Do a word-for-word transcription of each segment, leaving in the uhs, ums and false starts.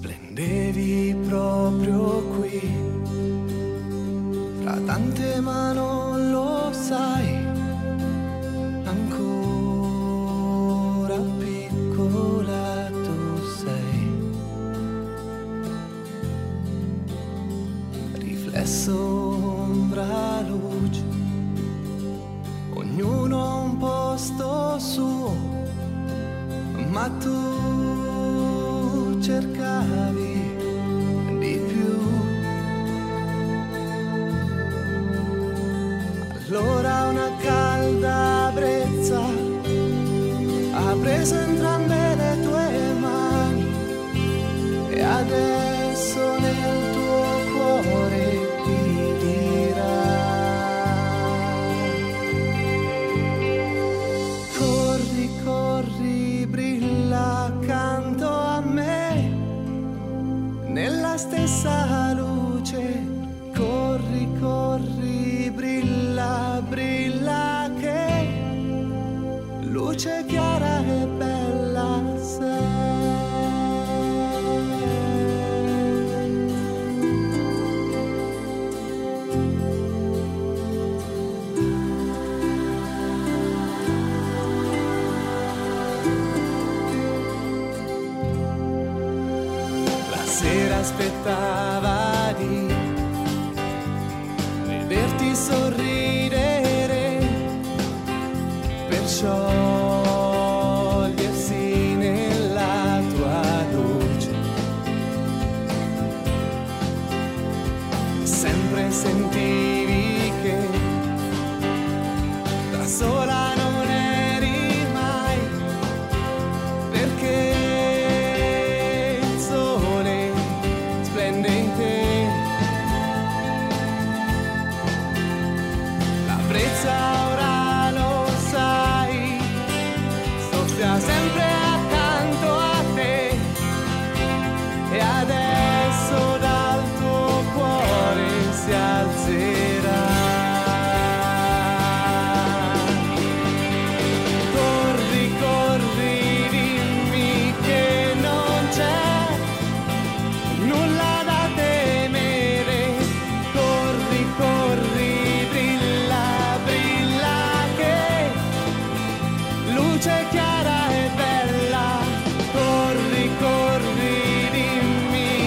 splendevi proprio qui, fra tante ma non lo sai, ancora piccola tu sei, riflesso, ombra, luce, ognuno ha un posto suo, ma tu cercavi di più. Allora una calda brezza ha preso entrambe le tue mani e adesso nel tuo cuore ti dirà: corri, corri, brilla accanto a me nella stessa luce, corri, corri, brilla, brilla che luce chiara e bella sei. La sera aspettava di vederti sorridere per sciogliersi nella tua luce. Sempre sentivi che da sola non eri mai, perché il sole splende in te. La brezza ora lo sai, soffia sempre accanto a te e adesso dal tuo cuore si alzerà. Corri, corri, dimmi che non c'è nulla da temere, corri, corri, brilla, brilla che luce chiara e bella, corri, corri, dimmi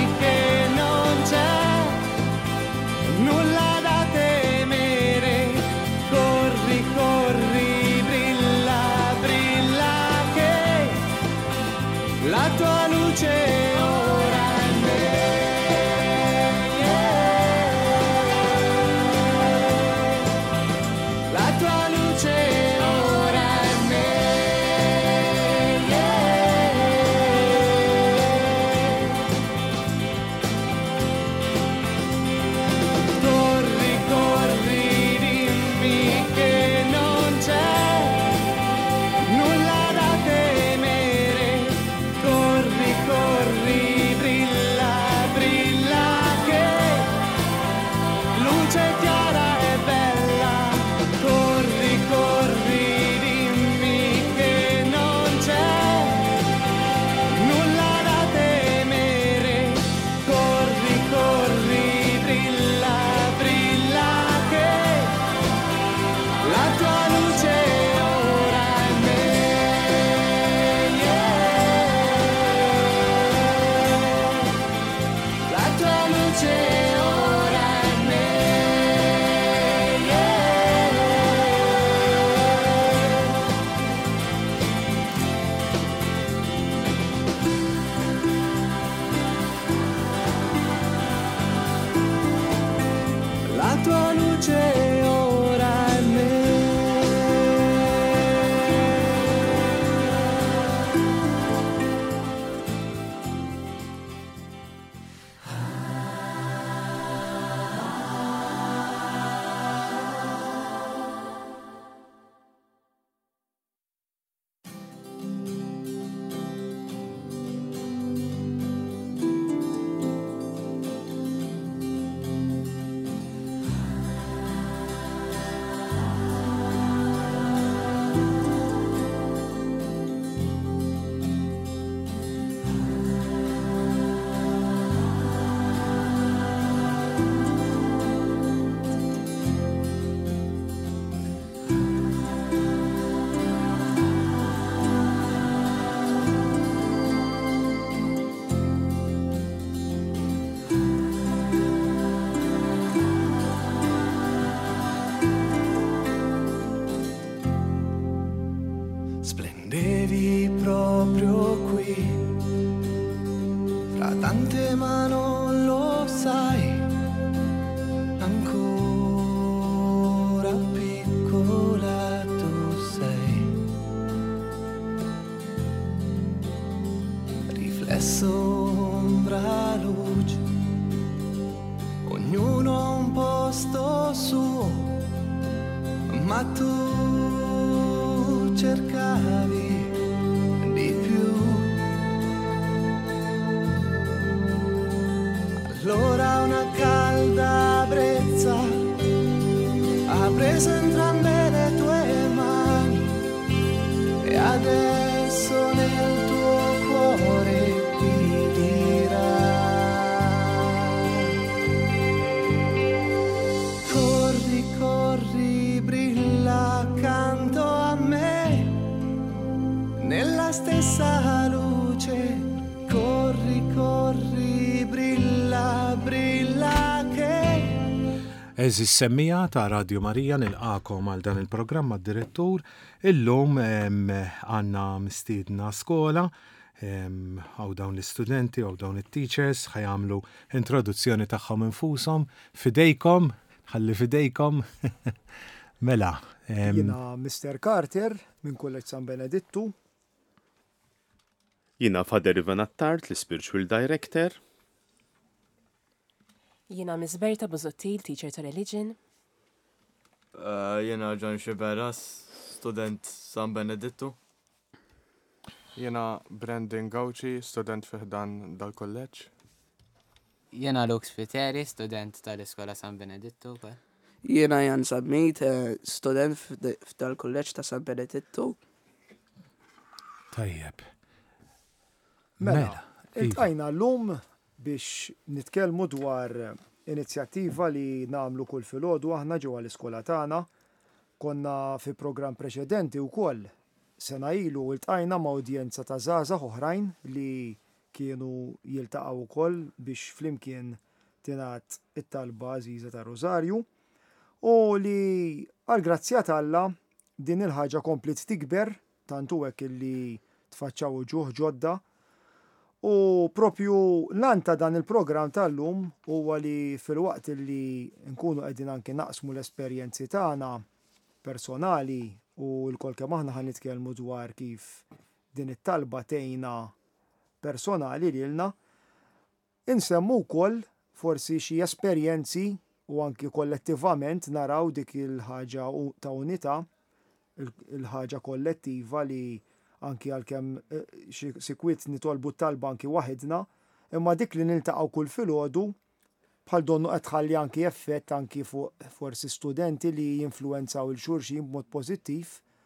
tra tante ma non lo sai, ancora piccola tu sei, riflesso, ombra, luce, ognuno ha un posto suo, ma tu cercavi di più. Allora una calda brezza ha preso entrambe le tue mani e adesso nel tuo cuore ti dirà: corri, corri, brilla accanto a me nella stessa luce, corri, corri, brilla, brilla che. Eżis semmija ta' Radio Marija nilqakom għal dan il-programm għad-direttur. Illum għandna mistiedna skola, għaw dawn l-istudenti, għaw dawn it-teachers, ħajamlu introduzzjoni tagħhom infushom. Fidejkom, ħalli fidejkom. Mela. Jiena mister Carter minn Kolleġġ San Benedittu. Jiena Father Ivan Attart, l-Spiritual Director. Jiena Miss Berta Buzottil, Teacher ta' Religion. Uh, Jiena John Xiberas, Student San Benedittu. Jiena Brandon Gauci, Student fiħdan dal-kolleġġ. Jiena Lux Fiteri, Student tal-Iskola San Benedittu. Jiena Jan Sabmit, Student f'dal-kolleġġ ta' San Benedittu. Tajjeb. Mela, iltqajna llum biex nitkellmu dwar inizjattiva li nagħmlu kull filgħodu aħna ġewwa l-iskola tagħna. Konna fi programm preċedenti wkoll sena ilu iltqajna ma' udjenza ta' żgħażagħ oħrajn li kienu jiltaqgħu wkoll biex flimkien tingħat it-talba għażiża ta' Rożarju u li għall-grazzja Alla din il-ħaġa komplit tikber tantu hekk illi tfaċċaw ġuħ ġodda. U propju l-anta dan il-programm tal-lum huwa li fil-waqt li nkunu qegħdin anke naqsmu l-esperjenzi tagħna personali u l-kol kemm aħna ħan nitkellmu dwar kif din it-talba tgħinna personali lilna, insemmu wkoll forsi xi esperjenzi u anke kollettivament naraw dik il-ħaġa ta' unità, il-ħaġa kollettiva li anki għal-kem sikwit nitolbu t-talba anki waħedna, imma dik li niltaqgħu kull filgħodu bħal donnu qed tħalli anki effett anki fuq forsi studenti li jinfluwenzaw il-xulxin b'mod pożittiv.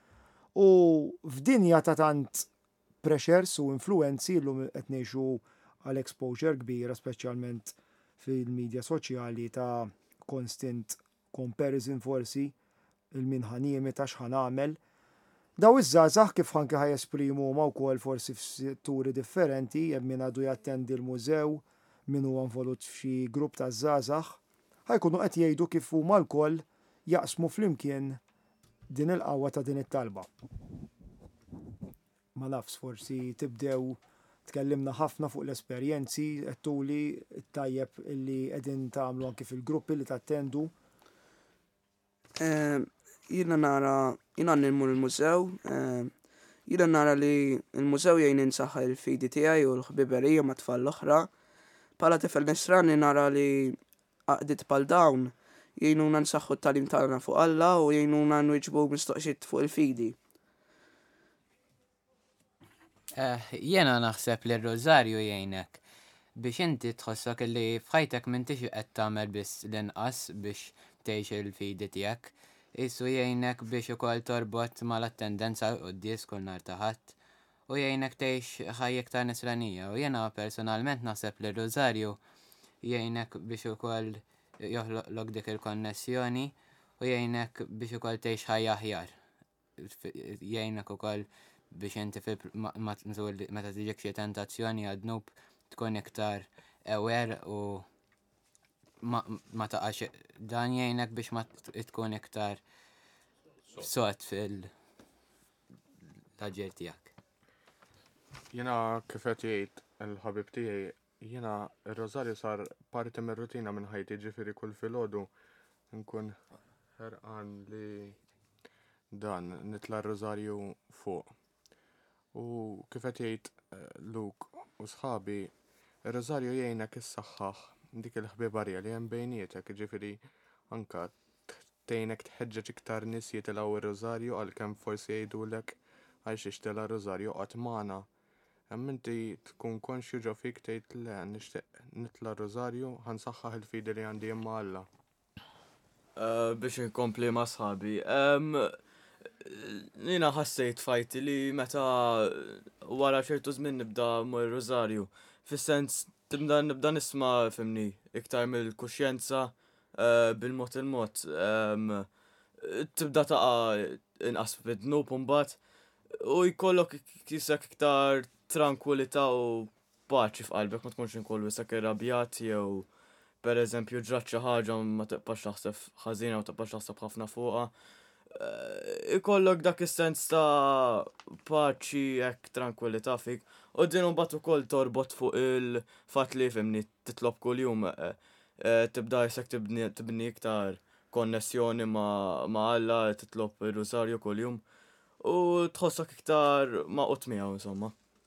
U f'dinja ta' tant pressures u influenzi llum qed ngħixu għal exposure kbira speċjalment fil-medja soċjali ta' constant comparison forsi il-minħaniemi ta' x'ħan nagħmel. Daw iż-żgħażagħ kif ħanki ħajesprimu ma wkoll forsi f'setturi differenti, hemm min għadu jattendi l-mużew, min huwa involut f'xi grupp ta' żgħażagħ, ħajkunu qed jgħidu kif huma lkoll jaqsmu flimkien din il-qawwa ta' din it-talba. Ma nafx forsi tibdew tkellimna ħafna fuq l-esperjenzi qed tuli tajjeb illi qegħdin tagħmlu anke fil-gruppi li tattendu. Jiena nara, jiena nilmu l-mużew, jiena nara li l-mużew jgħin insaħħa l-fidi tiegħi u l-ħbiberija ma' tfal l-oħra. Bħala tifel nisrani nara li għaqdiet bħal dawn jgħinuna nsaħħu t-talim tagħna fuq Alla u jgħinuna nwiġbu mistoqsijiet fuq il-fidi. Jiena naħseb li r-Rożarju jgħinek biex inti tħossok li f'ħajtek m'intix qed tagħmel biss l-inqas biex tgħix il-fidi tiegħek. Issu jgħinek biex ukoll torbot mal-attendenza qudies kull nhar ta' ħadd u jgħinek tgħix ħajjek ta' nisranija. U jiena personalment naħseb li r-Rożarju jgħinek biex ukoll joħloq dik il-konnessjoni u jgħinek biex ukoll tgħix ħajja aħjar. Jgħinek ukoll biex inti meta tiġik xi tentazzjoni għad-nub tkun iktar aware u ma taqax dan jgħinek biex ma tkun iktar sot fil-ħaġġer tiegħek. Jiena kif qed jgħid il-ħabib tiegħi Jena, il-Rosario sar parti mir rutina minn ħajti ġifiri kull filgħodu nkun ħerqan li dan nitla r-Rosario fuq. U kif qed jgħid Luke u sħabi, ir-Rosario jgħinek issaħħaħ dik il-ħbibarja li hemm bejnietek, ġifiri anka tgħinek tħeġġeġ iktar nies jitilgħu ir-Rosario għalkemm forsi jgħidulek għal xiex tela r-Rosario qatt magħna. Hemm inti tkun konxju ġo fik tgħid le nixtieq nitla r-Rosario ħansaħħaħ il-fidi li għandi imma Alla. Biex inkompli ma' sħabi. Nina ħassejt fajti li meta wara ċertu żmien nibda mmur Rosario. Fis-sens tibda nibda nisma' fimni iktar mill-kuxjenza bil-mod il-mod. Tibda taqa' inqas bid-dnub imbagħad u jkollok kisek iktar tranquillità u paċi f'qalbek ma tkunx inkollu sak irrabjat jew pereżempju ġrat xi ħaġa ma tibqax taħseb ħażina u tibqax taħseb ħafna fuqha. Ikollok dak is-sens ta' paċi hekk tranquillità fik u din imbagħad ukoll torbot fuq il-fatt li fimni titlob kuljum tibda jsek tibni iktar konnessjoni ma' Alla titlob ir-Rosario kuljum u tħossok iktar ma' qut miegħu insomma.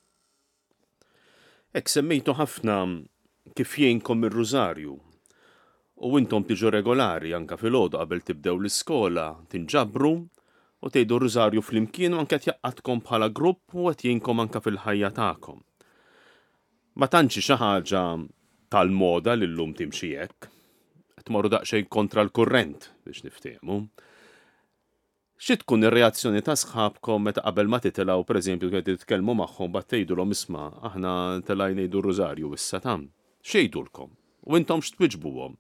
Hekk semmejtu ħafna kif jgħinkom ir-Rosario u intom tiġu regolari anka filgħodu qabel tibdew l-iskola tinġabru u tgħidu r-Rosario flimkien u anke qed jaqqadkom bħala grupp u qed jgħinkom anke fil-ħajja tagħkom. Ma tantx xi ħaġa tal-moda li llum timxi hekk, qed tmorru daqsxejn kontra l-kurrent biex niftehmu. Xi tkun ir-reazzjoni ta' sħabkom meta qabel ma titilgħu pereżempju qed titkellmu magħhom bad tgħidulhom isma' aħna telgħu ngħidu r-Rosario issa tam. X'jgħidulkom? U intom x'twiġbuhom?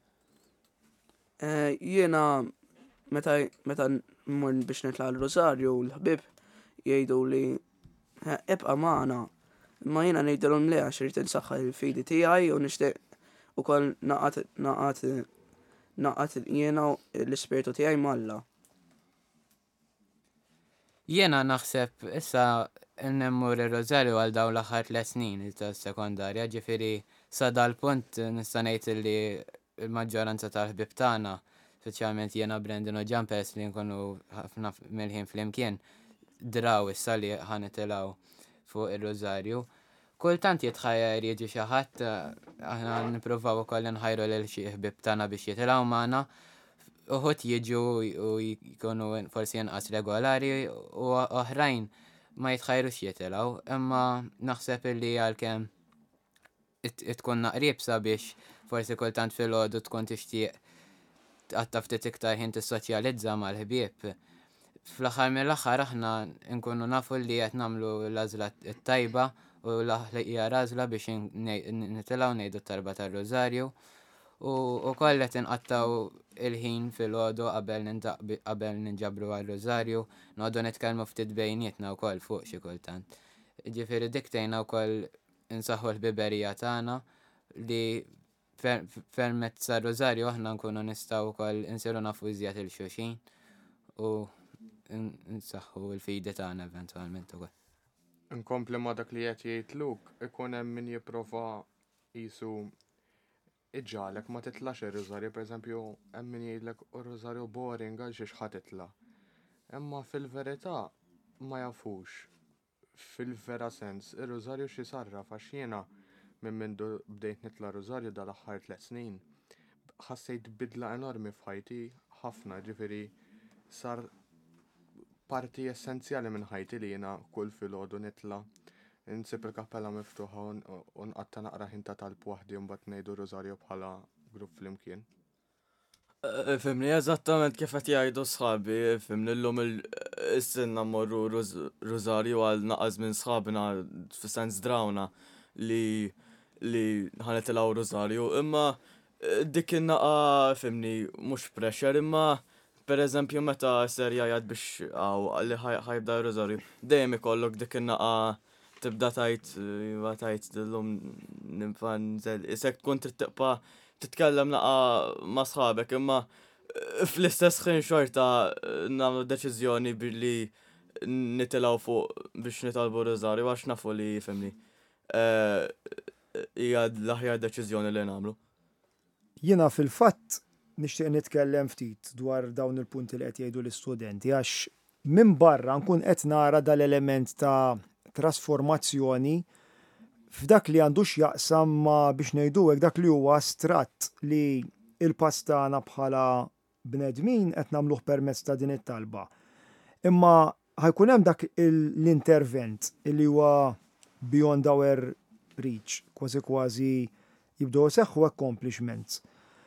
Jiena meta meta mmur biex nitla' l-Rosario l-ħbieb jgħidu li ibqa' magħna. Imma jiena ngħidilhom le għax irid insaħħaħ il-fidi tiegħi u nixtieq ukoll naqgħad naqgħad naqgħad jiena l-ispirtu tiegħi mal-Alla. Jiena naħseb issa nemmur ir-Rosario għal dawn l-aħħar tliet snin ta' sekondarja, ġifieri sa dal-punt nista' ngħid li l-maġġoranza tal-ħbieb tagħna, speċjalment jiena Brandon u Jumpers li nkunu ħafna mill-ħin flimkien, draw issa li ħanitilgħu fuq ir-Rosario. Kultant jitħajjar jiġi xi ħadd, aħna nippruvaw ukoll nħajru lil xi ħbieb tagħna biex jitilgħu magħna. Uħut jiġu u jkunu forsi inqas regolari u oħrajn ma jitħajrux jitilgħu, imma naħseb illi għalkemm tkun naqrib sabiex forsi kultant filgħodu tkun tixtieq għatta ftit iktar ħin tissoċjalizza mal-ħbieb. Fl-aħħar mill-aħħar aħna nkunu nafu li qed nagħmlu l-għażla t-tajba u l-ħlaqija għażla biex nitilgħu ngħidu t-talba tar-Rosario. U koll qed inqattaw il-ħin fil-għodu qabel ninġabru għal-Rosario, noqogħdu nitkellmu ftit bejnietna wkoll fuq xi kultant. Ġifieri diktejna wkoll insaħħu l-biberija tagħna li permezz tar-Rosario aħna nkunu nistgħu wkoll insiru nafu iżjed il-xulxin u nsaħħu l-fidi tagħna eventwalment ukoll. Inkompli ma' dak li qed jgħid Luke, ikun hemm min jipprova qisu iġġalek ma titlax ir-Rosario, pereżempju hemm min jgħidlek ir-Rosario boring għal xiex ħadd titla'. Imma fil-verità ma jafux fil-vera sens ir-Rosario xi sarraf għax jiena minn mindu bdejt nitla' Rosario dal-aħħar tliet snin. Ħassejt bidla enormi f'ħajti ħafna, ġifieri sar parti essenzjali minn ħajti li jiena kull filgħodu nitla' insib il-kappella miftuħa u nqatta naqra ħinta talb waħdi u mbagħad ngħidu Rosario bħala grupp flimkien. Fimni eżattament kif qed jgħidu sħabi, fimni llum is-sinna mmorru Rosario għal naqas minn sħabna fis-sens drawna li li ħanitilgħu Rosario, imma dik in-naqa fimni mhux pressure, imma pereżempju meta ser jgħid biex għaw li ħajbda Rosario, dejjem ikollok dik in-naqa tibda tajt, ma tajt dillum nimfan zel, isek tkun tittiqpa titkellem naqa ma sħabek, imma fl-istess ħin xorta nagħmlu deċiżjoni billi nitilgħu fuq biex nitalbu Rosario għax nafu li fimni. hija l-aħjar deċiżjoni li nagħmlu. Jiena fil-fatt nixtieq nitkellem ftit dwar dawn il-punti li qed jgħidu l-istudenti għax minn barra nkun qed nara dal-element ta' trasformazzjoni f'dak li għandux jaqsam ma biex ngħidu hekk dak li huwa stratt li il-pastana bħala bnedmin qed nagħmluh permezz ta' din it-talba. Imma ħajkun hemm dak l-intervent li huwa beyond our reach, kważi kważi jibdew seħħu accomplishments.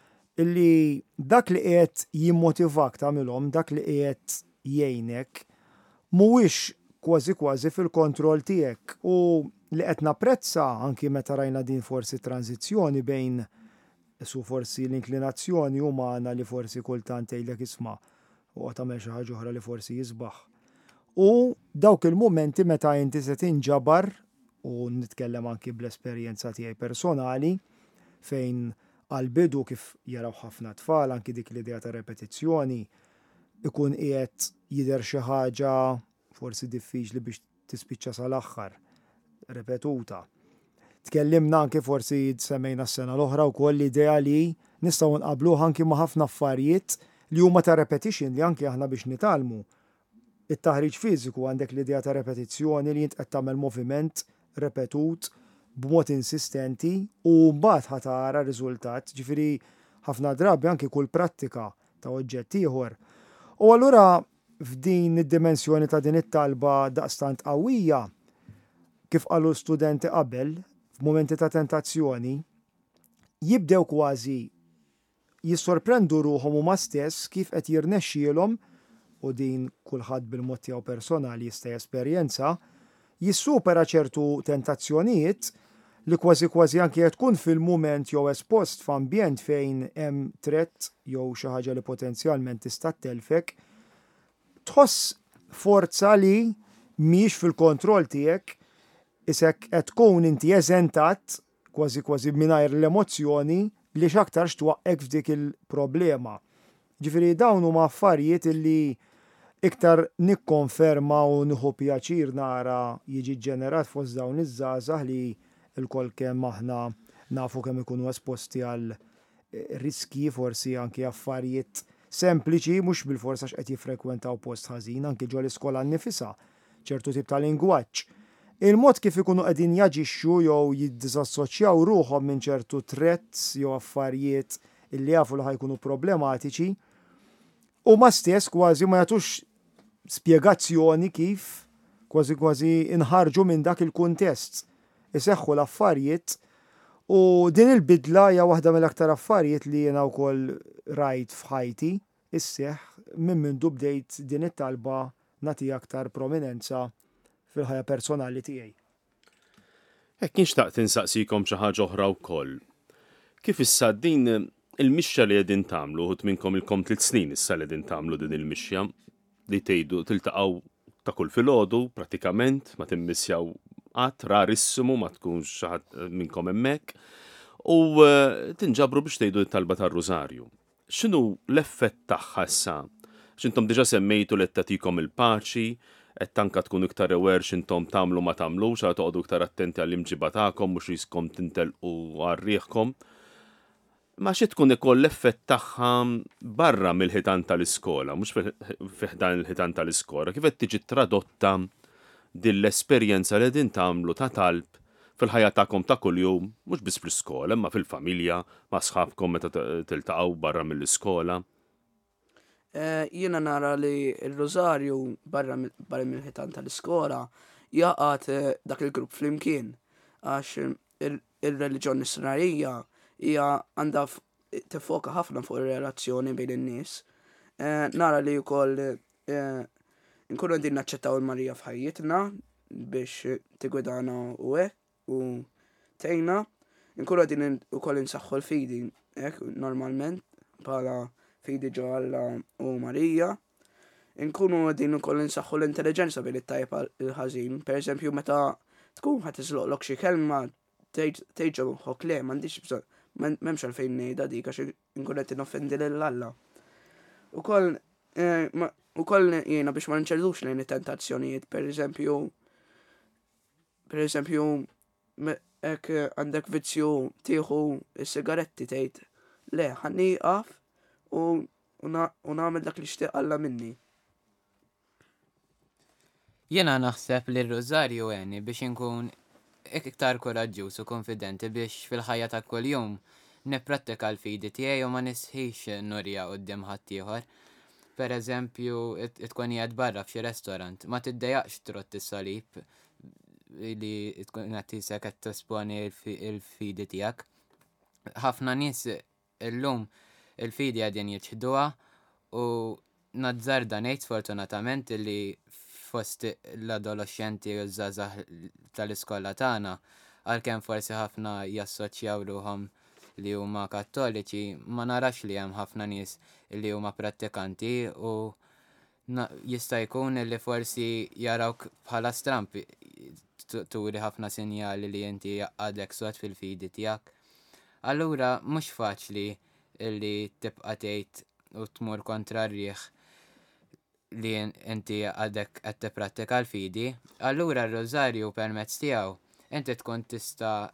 Illi dak li qiegħed jimmotivak tagħmilhom, dak li qiegħed jgħinek, mhuwiex kważi kważi fil-kontroll tiegħek u li qed napprezza anki meta rajna din forsi tranzizzjoni bejn su forsi l-inklinazzjoni umana li forsi kultant tgħidlek isma' u qed tagħmel xi ħaġa oħra li forsi jisbaħ. U dawk il-mumenti meta inti se tinġabar u nitkellem anki bl-esperjenza tiegħi personali fejn għal-bidu kif jaraw ħafna tfal anki dik l-idea ta' repetizzjoni ikun qiegħed jidher xi ħaġa forsi diffiċli biex tispiċċa sal-aħħar repetuta. Tkellimna anki forsi semmejna s-sena l-oħra wkoll l-idea li nistgħu nqabluha anki ma' ħafna affarijiet li huma ta' repetition li anki aħna biex nitalmu. It-taħriġ fiżiku għandek l-idea ta' repetizzjoni li jint qed tagħmel moviment repetut b'mod insistenti u mbagħad ħatara riżultat, ġifieri ħafna drabi anki kull prattika ta' oġġett ieħor. U allura f'din id-dimensjoni ta' din it-talba daqstant qawwija kif qalu studenti qabel f'momenti ta' tentazzjoni jibdew kważi jissorprendu ruhom huma stess kif qed jirnexxielhom u din kulħadd bil-mod tiegħu personali jista' jesperjenza jissupera ċertu tentazzjonijiet li kważi kważi anke qed tkun fil-mument jew espost f'ambjent fejn hemm threat jew xi ħaġa li potenzjalment tista' telfek, tħoss forza li mhix fil-kontroll tiegħek isek qed tkun inti eżentat kważi kważi mingħajr l-emozzjoni li x'aktar x'twaqqek f'dik il-problema. Ġifieri dawn huma affarijiet illi iktar nikkonferma u nieħu pjaċir nara jiġi ġenerat fost dawn iż-żgħażagħ li l-kol kemm aħna nafu kemm ikunu esposti għal riski forsi anke affarijiet sempliċi mhux bil-forsa x'qed jiffrekwentaw post ħażin anke ġol iskola nnifisha, ċertu tip ta' lingwaġġ. Il-mod kif ikunu qegħdin jaġixxu jew jiddisassoċjaw ruhom minn ċertu threats jew affarijiet illi jafu li ħajkunu problematiċi u ma stess kważi ma jagħtux spjegazzjoni kif kważi kważi inħarġu minn dak il-kuntest. Iseħħu l-affarijiet u din il-bidla hija waħda mill-aktar affarijiet li jiena wkoll rajt f'ħajti isseħħ minn mindu bdejt din it-talba nagħti aktar prominenza fil-ħajja personali tiegħi. Hekk nixtaq tinsaqsikom xi ħaġa oħra wkoll. Kif issa din il-mixja li qegħdin tagħmlu ħut minnkom ilkom tliet snin issa li qegħdin tagħmlu din il-mixja li tgħidu tiltaqgħu ta' kull filgħodu prattikament ma timmissjaw qatt rarissimu ma tkunx xi ħadd minnkom hemmhekk u tinġabru biex tgħidu t-talba tar-Rużarju. X'inhu l-effett tagħha issa? X'intom diġà semmejtu li qed tagħtikom il-paċi, qed anke tkunu iktar aware x'intom tagħmlu ma tagħmlux għal toqgħodu iktar attenti għall-imġiba tagħkom mhux jiskom tintelqu għarrieħkom. Ma xi tkun ikoll l-effett tagħha barra mill-ħitan tal-iskola, mhux fiħdan il-ħitan tal-iskola, kif qed tiġi tradotta din l-esperjenza li din tagħmlu ta' talb fil-ħajja tagħkom ta' kuljum, mhux biss fl-iskola, imma fil-familja, ma' sħabkom meta tiltaqgħu barra mill-iskola. Jiena nara li r-Rużarju barra mill-ħitan tal-iskola jaqgħad dak il-grupp flimkien għax ir-reliġjon nisranija hija għandha tifoka ħafna fuq ir-relazzjoni bejn in-nies. Nara li wkoll nkunu qegħdin naċċettaw il-Marija f'ħajjitna biex tigwidana u hekk u tgħinna. Nkunu qegħdin ukoll insaħħu l-fidi hekk normalment bħala fidi ġo Alla u Marija. Nkunu qegħdin ukoll insaħħu l-intelligenza bejn it-tajjeb il-ħażin. Pereżempju meta tkun ħadd iżloqlok xi kelma tgħid ħok le m'għandix bżonn m'hemmx għalfejn ngħidha dik għax inkun qed inoffendi lil Alla. Ukoll ukoll jiena biex ma nċellux lejn it-tentazzjonijiet, pereżempju pereżempju ek għandek vizzju tieħu s-sigaretti tgħid le ħanni qaf u nagħmel dak li xtieq Alla minni. Jena naħseb li r-Rożarju għeni biex inkun iktar koraġġjuż u konfidenti biex fil-ħajja ta' kuljum nipprattika l-fidi tiegħi u ma nisħix nurja quddiem ħadd ieħor. Per eżempju, tkun qiegħed barra f'xi restorant, ma tiddejjaqx trott is-salib li tkun qed tisek qed tesponi l-fidi tiegħek. Ħafna nies illum il-fidi qegħdin jiġħduha u nazzarda ngħid sfortunatament li fost l-adolescenti u żgħażagħ tal-iskola tagħna għalkemm forsi ħafna jassoċjaw ruhom li huma kattoliċi ma narax li hemm ħafna nies li huma prattikanti u jista' jkun li forsi jarawk bħala stramp turi ħafna sinjali li inti għadek sod fil-fidi tiegħek. Allura mhux faċli li tibqa' tgħid u tmur kontra r-riħ li inti għadek qed tipprattika l-fidi. Allura r-Rożarju permezz tiegħu inti tkun tista'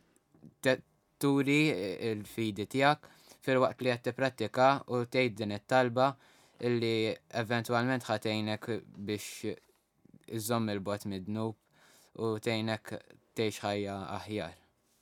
turi l-fidi tiegħek fil-waqt li qed tipprattika u tgħid din it-talba illi eventwalment ħatejnek biex iżomm il-bot mid-dnub u tgħinek tgħix ħajja aħjar.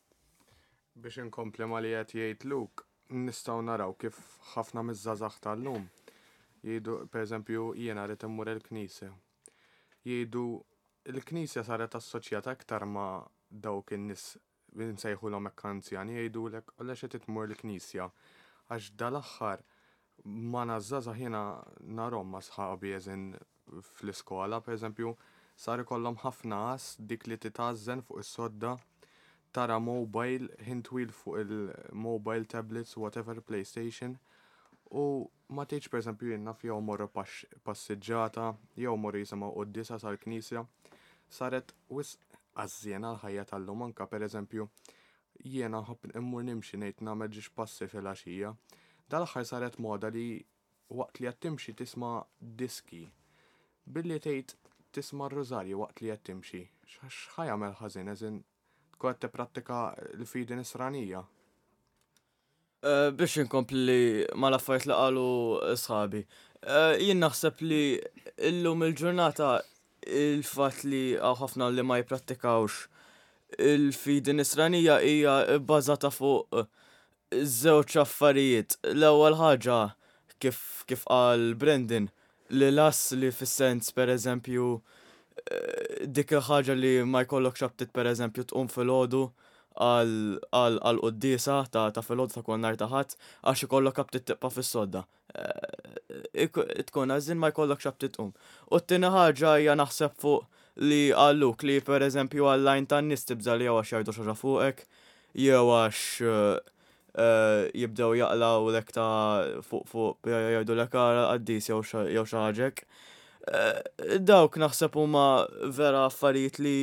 Biex inkompli ma li qed jgħid Luke, nistgħu naraw kif ħafna miż-żgħażagħ tal-lum jgħidu pereżempju jiena rrid immur il-Knisja. Jgħidu il-Knisja saret assoċjata aktar ma' dawk in-nies nsejħulhom hekk anzjani jgħidulek għalax qed tmur il-Knisja għax dal-aħħar ma nażżażagħ jiena narhom ma' sħabi eżin fl-iskola pereżempju sar ikollhom ħafna qas dik li titgħażżen fuq is-sodda tara mobile ħin twil fuq il-mobile tablets whatever PlayStation u ma tgħidx pereżempju jien naf jew morru passiġġjata jew morru jisimgħu qudiesa sal-Knisja saret wisq għażjena l-ħajja tal-lum anke pereżempju jiena ħobb immur nimxi ngħid nagħmel ġiex passi fil-għaxija. Dal-aħħar saret moda li waqt li qed timxi tisma' diski. Billi tgħid tisma' r-Rożarju waqt li qed timxi. X'ħajamel ħażin eżin tkun qed tipprattika l-fidi nisranija. Biex inkompli mal-affarijiet li qalu sħabi. Jien naħseb li illum il-ġurnata il-fatt li għaw ħafna li ma jipprattikawx il-fidi nisranija hija bbażata fuq żewġ affarijiet. L-ewwel ħaġa kif kif qal Brendan li las li fis-sens pereżempju dik il-ħaġa li ma jkollokx abtit pereżempju tqum filgħodu għal quddiesa ta' ta' filgħodu ta' kull nhar ta' ħadd għax ikollok abtit tibqa' fis-sodda. Tkun għażin ma jkollokx abtit tqum. U t-tieni ħaġa hija naħseb fuq li għalluk li pereżempju għall-lajn tan-nies tibżal jew għax jgħidu xi ħaġa fuqek jew għax jibdew jaqlaw lek ta' fuq fuq jgħidu lek għaddies jew xi ħaġek. Dawk naħseb huma vera affarijiet li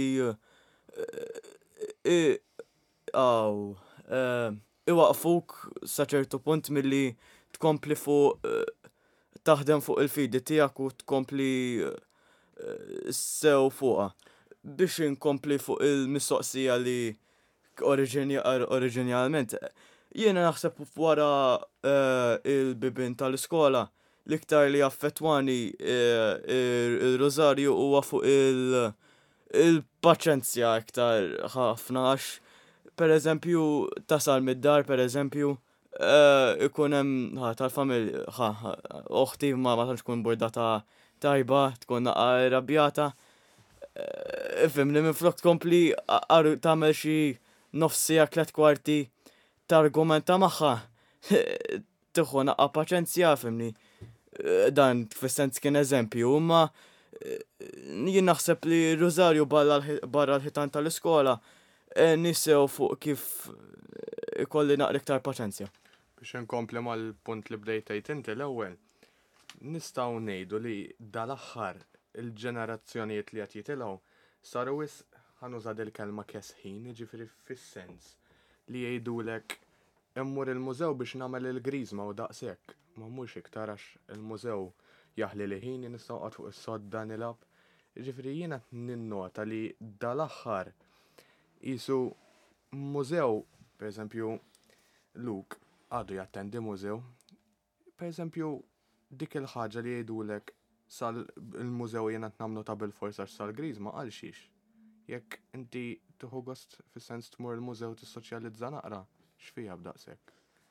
aw iwaqfuk sa ċertu punt milli tkompli fuq taħdem fuq il-fidi tiegħek u tkompli sew fuqha. Biex inkompli fuq il-mistoqsija li oriġinjalment jiena naħseb wara il-bibien tal-iskola l-iktar li affettwani il-Rożarju huwa fuq il-paċenzja iktar ħafna għax pereżempju tasal mid-dar pereżempju ikun hemm tal-familja oħti ma ma tantx tkun burdata tajba tkun arrabjata. Ifhimni minflok tkompli tagħmel xi nofsija tliet kwarti targumenta magħha tieħu naqqa paċenzja fimni. Dan fis-sens kien eżempju, imma jien naħseb li Rożarju barra l-ħitan tal-iskola nisew fuq kif ikolli naqra iktar paċenzja. Biex inkompli mal-punt li bdejt tgħid inti l-ewwel, nistgħu ngħidu li dal-aħħar il-ġenerazzjonijiet li qed jitilgħu saru wisq ħanuża il-kelma kesħin, jiġifieri fis-sens li jgħidulek immur il-mużew biex nagħmel il-griżma u daqshekk. Ma mhux iktar għax il-mużew jaħli li ħin nistgħu qgħod fuq is-sodda nilab. Jiġifieri jiena ninnota li dal-aħħar qisu mużew, per eżempju, Luke, għadu jattendi mużew, per eżempju, dik il-ħaġa li jgħidulek sal-mużew jena t-namlu ta' bil-forsa sal-griż ma għalxiex. Jekk inti tuħu gost fis-sens tmur il-mużew tissoċjalizza naqra, x'fija b'daqshekk?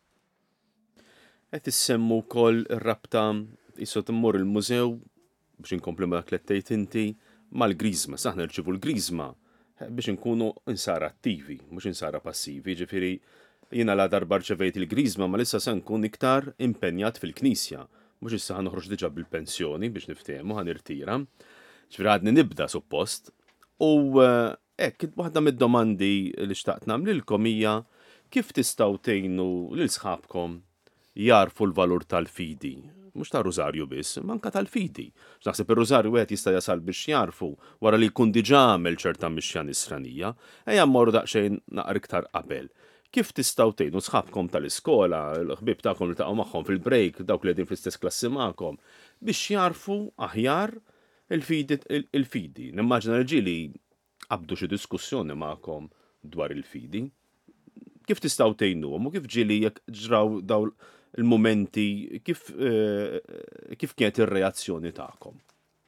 Qed issemmu wkoll ir-rabta isu timmur il-mużew biex inkomplu ma dak li tgħid inti mal-griżma, saħna nirċivu l-griżma biex inkunu insara attivi, mhux insara passivi, ġifieri jiena la darba rċevejt il-griżma ma lissa se nkun iktar impenjat fil-Knisja, mhux issa ħanoħroġ diġà bil-pensjoni biex niftehmu ħanirtira. Ġifieri għadni nibda suppost. U hekk waħda mid-domandi li xtaqt nagħmlilkom hija kif tistgħu tgħinu lil sħabkom jarfu l-valur tal-fidi. Mhux ta' Rużarju biss, manka tal-fidi. Naħseb ir-Rużarju wieħed jista' jasal biex jarfu wara li jkun diġà għamel ċerta mixjan nisranija, ejja mmorru daqsxejn naqra iktar qabel. Kif tistgħu tgħinu sħabkom tal-iskola, l-ħbieb tagħkom li taqgħu magħhom fil-break, dawk li qegħdin fl-istess klassi magħkom, biex jarfu aħjar il-fidi. Nimmaġina l-ġieli qabdu xi diskussjoni magħkom dwar il-fidi. Kif tistgħu tgħinuhom u kif ġieli jekk ġraw daw il-momenti, kif kif kienet ir-reazzjoni tagħkom?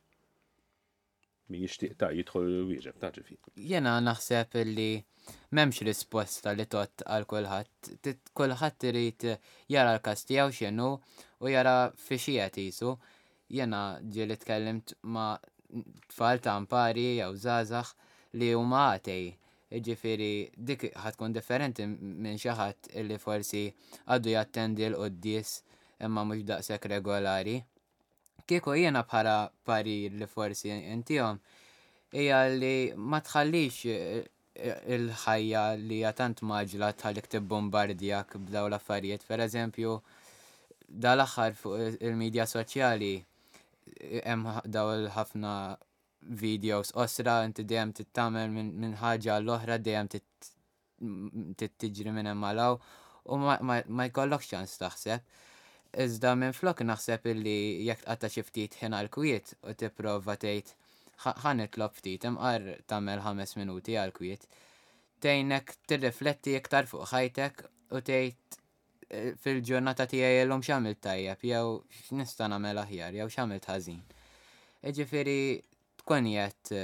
Min jixtieq ta' jidħol wieġeb ta' ġifi. Jena naħseb li m'hemmx risposta li tot għal kulħadd. Kulħadd irid jara l-każ tiegħu x'inhu u jara fi xi qed isu. Jena ġieli tkellimt ma' tfal ta' mpari jew żgħażagħ li huma għatej. Ġifieri dik ħatkun differenti minn xi ħadd illi forsi għadu jattendi l-quddies imma mhux daqshekk regolari. Kieku jiena bħala parir li forsi intihom hija li ma tħallix il-ħajja li hija tant maġla tħallik tibbombardjak b'dawn l-affarijiet. Pereżempju, dal-aħħar fuq il-midja soċjali hemm dawn ħafna videos osra, inti dejjem tittamel minn ħaġa l-oħra, dejjem tiġri minn hemm malaw u ma jkollokx ċans taħseb. Iżda minn flok naħseb illi jekk tqatta' xi ftit ħin għall-kwiet u tipprova tgħid ħa nitlob ftit imqarr tagħmel ħames minuti għall-kwiet. Tgħinek tirrifletti iktar fuq ħajtek u tgħid fil-ġurnata tiegħi llum x'għamilt tajjeb jew x'nista' nagħmel aħjar jew x'għamilt ħażin. Jiġifieri tkun qed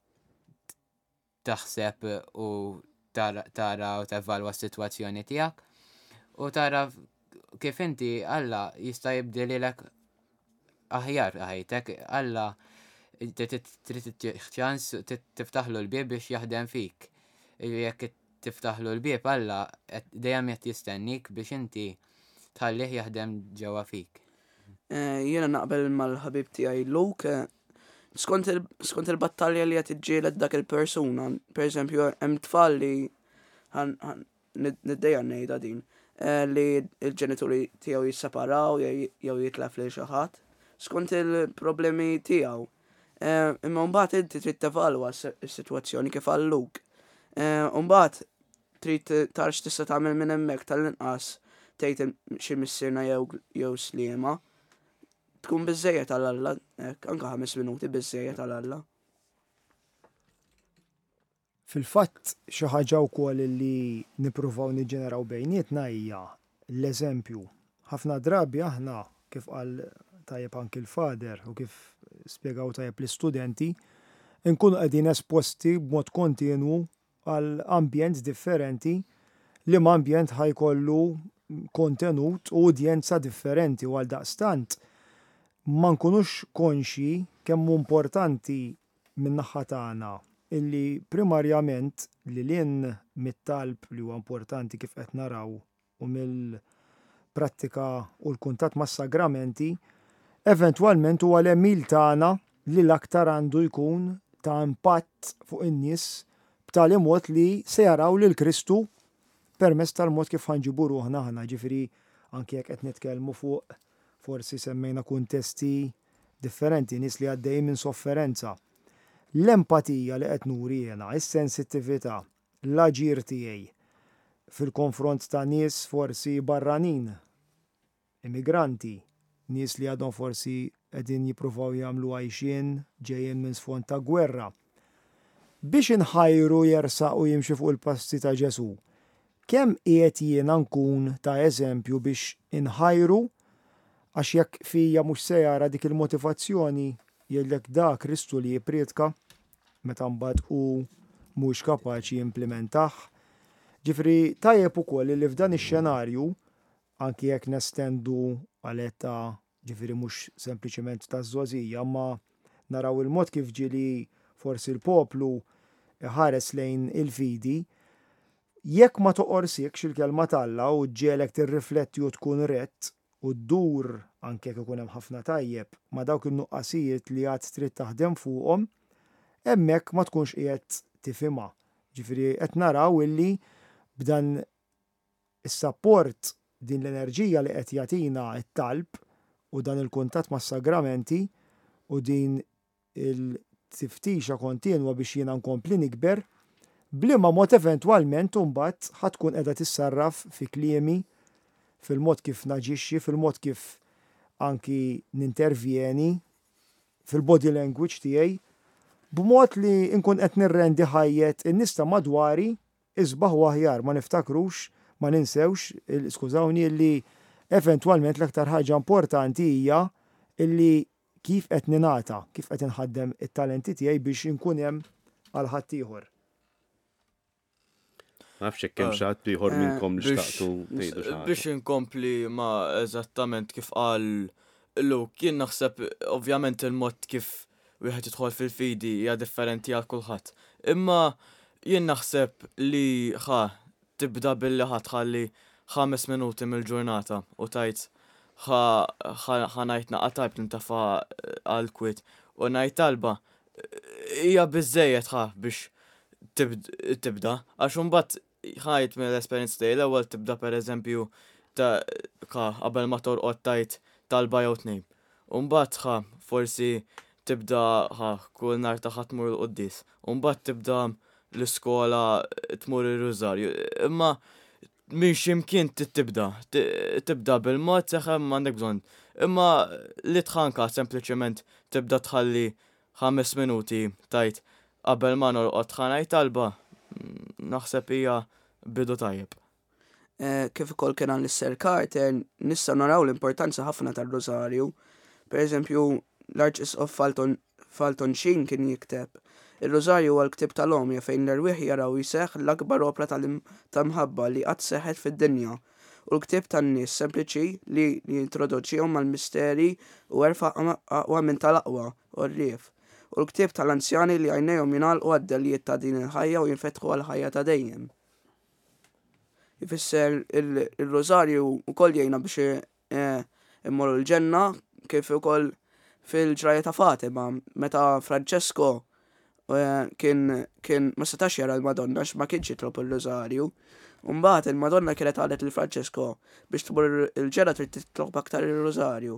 taħseb u tara u tevalwa s-sitwazzjoni tiegħek u tara kif inti Alla jista' jibdililek aħjar ħajtek. Alla trid ċans tiftaħlu l-bieb biex jaħdem fik. Jekk tiftaħlu l-bieb Alla dejjem qed jistennik biex inti tħallih jaħdem ġewwa fik. Jiena naqbel mal-ħabib tiegħi Luke. Skont il-battalja li qed iġġieled dak il-persuna, pereżempju hemm tfal li niddejja ngħidha din li l-ġenituri tiegħu jisseparaw jew jitlef lil xi ħadd skont il-problemi tiegħu. Imma mbagħad inti trid tevalwa s-sitwazzjoni kif għal Luke. Mbagħad trid tara x'tista' tagħmel minn hemmhekk tal-inqas tgħid xi missierna jew sliema. Tkun biżżejjed għal Alla, anke ħames minuti biżżejjed għal Alla. Fil-fatt xi ħaġa wkoll li nippruvaw niġġeneraw bejnietna hija l-eżempju. Ħafna drabi aħna kif qal tajjeb anke l-fader u kif spjegaw tajjeb l-istudenti nkunu qegħdin esposti b'mod kontinwu għal ambjent differenti li ambjent ħajkollu kontenut u udjenza differenti u għal daqstant ma nkunux konxi kemm importanti min-naħa tagħna illi primarjament li lin mit-talb li huwa importanti kif qed naraw u mill-prattika u l-kuntatt mas-sagramenti, eventwalment huwa l-emil tagħna li l-aktar għandu jkun ta' impatt fuq in-nies b'tali mod li se jaraw lil Kristu permezz tal-mod kif ħanġibu ruħna aħna. Ġifieri anke jekk qed nitkellmu fuq forsi semmejna kuntesti differenti, nies li għaddej minn sofferenza. L-empatija li qed nuri jiena, is-sensittività, l-aġir tiegħi fil-konfront ta' nies forsi barranin, immigranti, nies li għadhom forsi qegħdin jippruvaw jagħmlu għajxien ġejjin minn sfond ta' gwerra. biex inħajru jersaq u jimxi fuq il-passi ta' Ġesu. Kemm qiegħed jiena nkun ta' eżempju biex inħajru għax jekk fija mhux se jara dik il-motivazzjoni jellek da Kristu li jipriedka meta mbagħad u mhux kapaċi jimplementaħ. Ġifri tajjeb ukoll li f'dan ix-xenarju anki jekk nestendu għaletta ġifri mhux sempliċement ta' żożija, ma naraw il-mod kif ġili forsi l-poplu ħares lejn il-fidi, jekk ma toqorsikx il-kelma talla u ġielek tirrifletti u tkun rett u ddur anke jekk ikun hemm ħafna tajjeb ma dawk in-nuqqasijiet li għad trid taħdem fuqhom, hemmhekk ma tkunx qiegħed tifhimha. Ġifieri qed naraw illi b'dan is-sapport din l-enerġija li qed jagħtina t-talb u dan il-kuntatt mas-sagramenti u din il-tiftixa kontinwa biex jiena nkompli nikber, bliema mod eventwalment mbagħad ħatkun qiegħda tissarraf fi kliemi, fil-mod kif naġixxi, fil-mod kif anki nintervjeni, fil-body language tiegħi, b'mod li nkun qed nirrendi ħajjet in-nista madwari isbaħ u aħjar ma niftakrux, ma ninsewx, skużawni, li eventwalment l-aktar ħaġa importanti hija illi kif qed ninata, kif qed inħaddem it-talenti tiegħi biex inkun hemm għal ħadd ieħor. Nafx hekk hemm xi ħadd ieħor minnkom li xtaqtu tgħidu xi ħaġa. Biex inkompli ma eżattament kif qal Luke, jien naħseb ovvjament il-mod kif wieħed jidħol fil-fidi hija differenti għal kulħadd. Imma jien naħseb li ħa tibda billi ħadd tħalli ħames minuti mill-ġurnata u tajt ħa ngħid naqa' tajb nintafa' għall-kwit u ngħid talba hija biżżejjed ħa biex tibda għax imbagħad ħajt mill-esperjenza tiegħi l-ewwel tibda pereżempju ta' qabel ma torqod tajt talba jew tnejn. U mbagħad ħa forsi tibda ħa kull nhar ta' ħadd tmur l-qudies. U mbagħad tibda l-iskola tmur ir-rużarju. Imma minn x'imkien tibda, tibda bil-mod seħħem m'għandek bżonn. Imma li tħanka sempliċement tibda tħalli ħames minuti tajt qabel ma norqod ħanaj talba, naħseb hija bidu tajjeb. Kif ukoll kien għal Sir Carter, nista' naraw l-importanza ħafna tar-Rożarju. Pereżempju, l-Arċisqof Fulton Sheen kien jikteb ir-Rożarju huwa l-ktieb tal-omja fejn l-irwieħ jaraw jiseħħ l-akbar opra tal-imħabba li qatt seħħet fid-dinja u l-ktieb tan-nies sempliċi li jintroduċihom mal-misteri u erfa' aqwa minn tal-aqwa u r-rief. U l-ktieb tal-anzjani li għajnejhom jingħalqu għad-deljiet ta' din il-ħajja u jinfetħu għal-ħajja ta' dejjem. Ifisser il-Rożarju wkoll jgħinna biex immorru l-ġenna kif ukoll fil-ġraja ta' Fatima meta Francesco kien kien ma setax jara l-Madonna x'ma kienx jitlob il-Rożarju. U mbagħad il-Madonna kienet qalet lil Francesco biex tmur il-ġenna trid titlob aktar ir-Rożarju.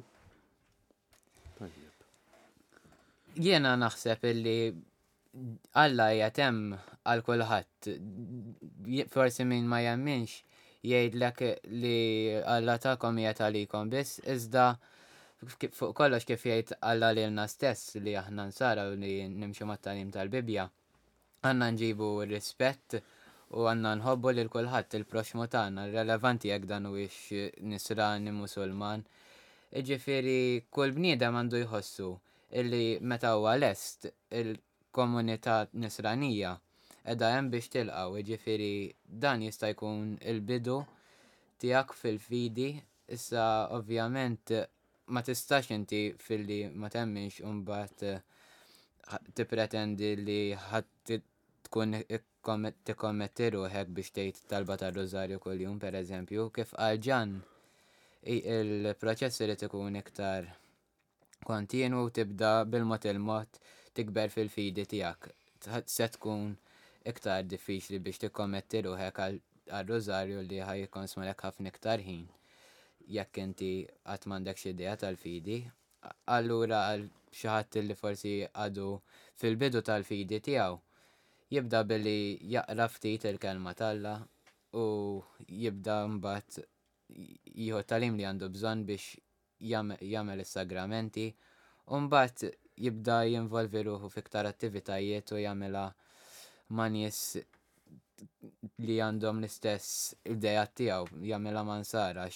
Jiena naħseb illi Alla jgħatem għal kulħadd. Forsi min ma jemminx jgħidlek li Alla ta'kom jgħat għalikom biss, iżda fuq kollox kif jgħid Alla lilna stess li aħna nsara u li nimxu mat-talim tal-Bibja. Għanna nġibu rispett u għanna nħobbu lil kulħadd il-proxmu tagħna, relevanti jekk dan huwiex Nisrani Musulman. Ġifieri kull bniedem għandu jħossu illi meta huwa lest il-komunità Nisranija edha hemm biex tilqgħu, ġifieri dan jista' jkun il-bidu tiegħek fil-fidi. Issa ovvjament ma tistax inti filli ma temminx u mbagħad tippretendi li ħadd tkun tikkommetti ruħek biex tgħid talba tar-Rożarju kuljum pereżempju, kif qal Ġan il-proċess irid ikun iktar kontinu tibda bil-mod il-mod tikber fil-fidi tiegħek. Se tkun iktar diffiċli biex tikkommetti ruħek għal-Rożarju li ħaj jikkonsumlek ħafna iktar ħin. Jekk inti qatt m'għandekx idea tal-fidi, allura għal xi ħadd li forsi għadu fil-bidu tal-fidi tiegħu jibda billi jaqra ftit il-kelma talla u jibda mbagħad jieħu talim li għandu bżonn biex jagħmel is-sagramenti u mbagħad jibda jinvolvi ruħu fiktar attivitajiet u jagħmilha ma' nies li għandhom l-istess idea tiegħu jagħmilha ma nsarax.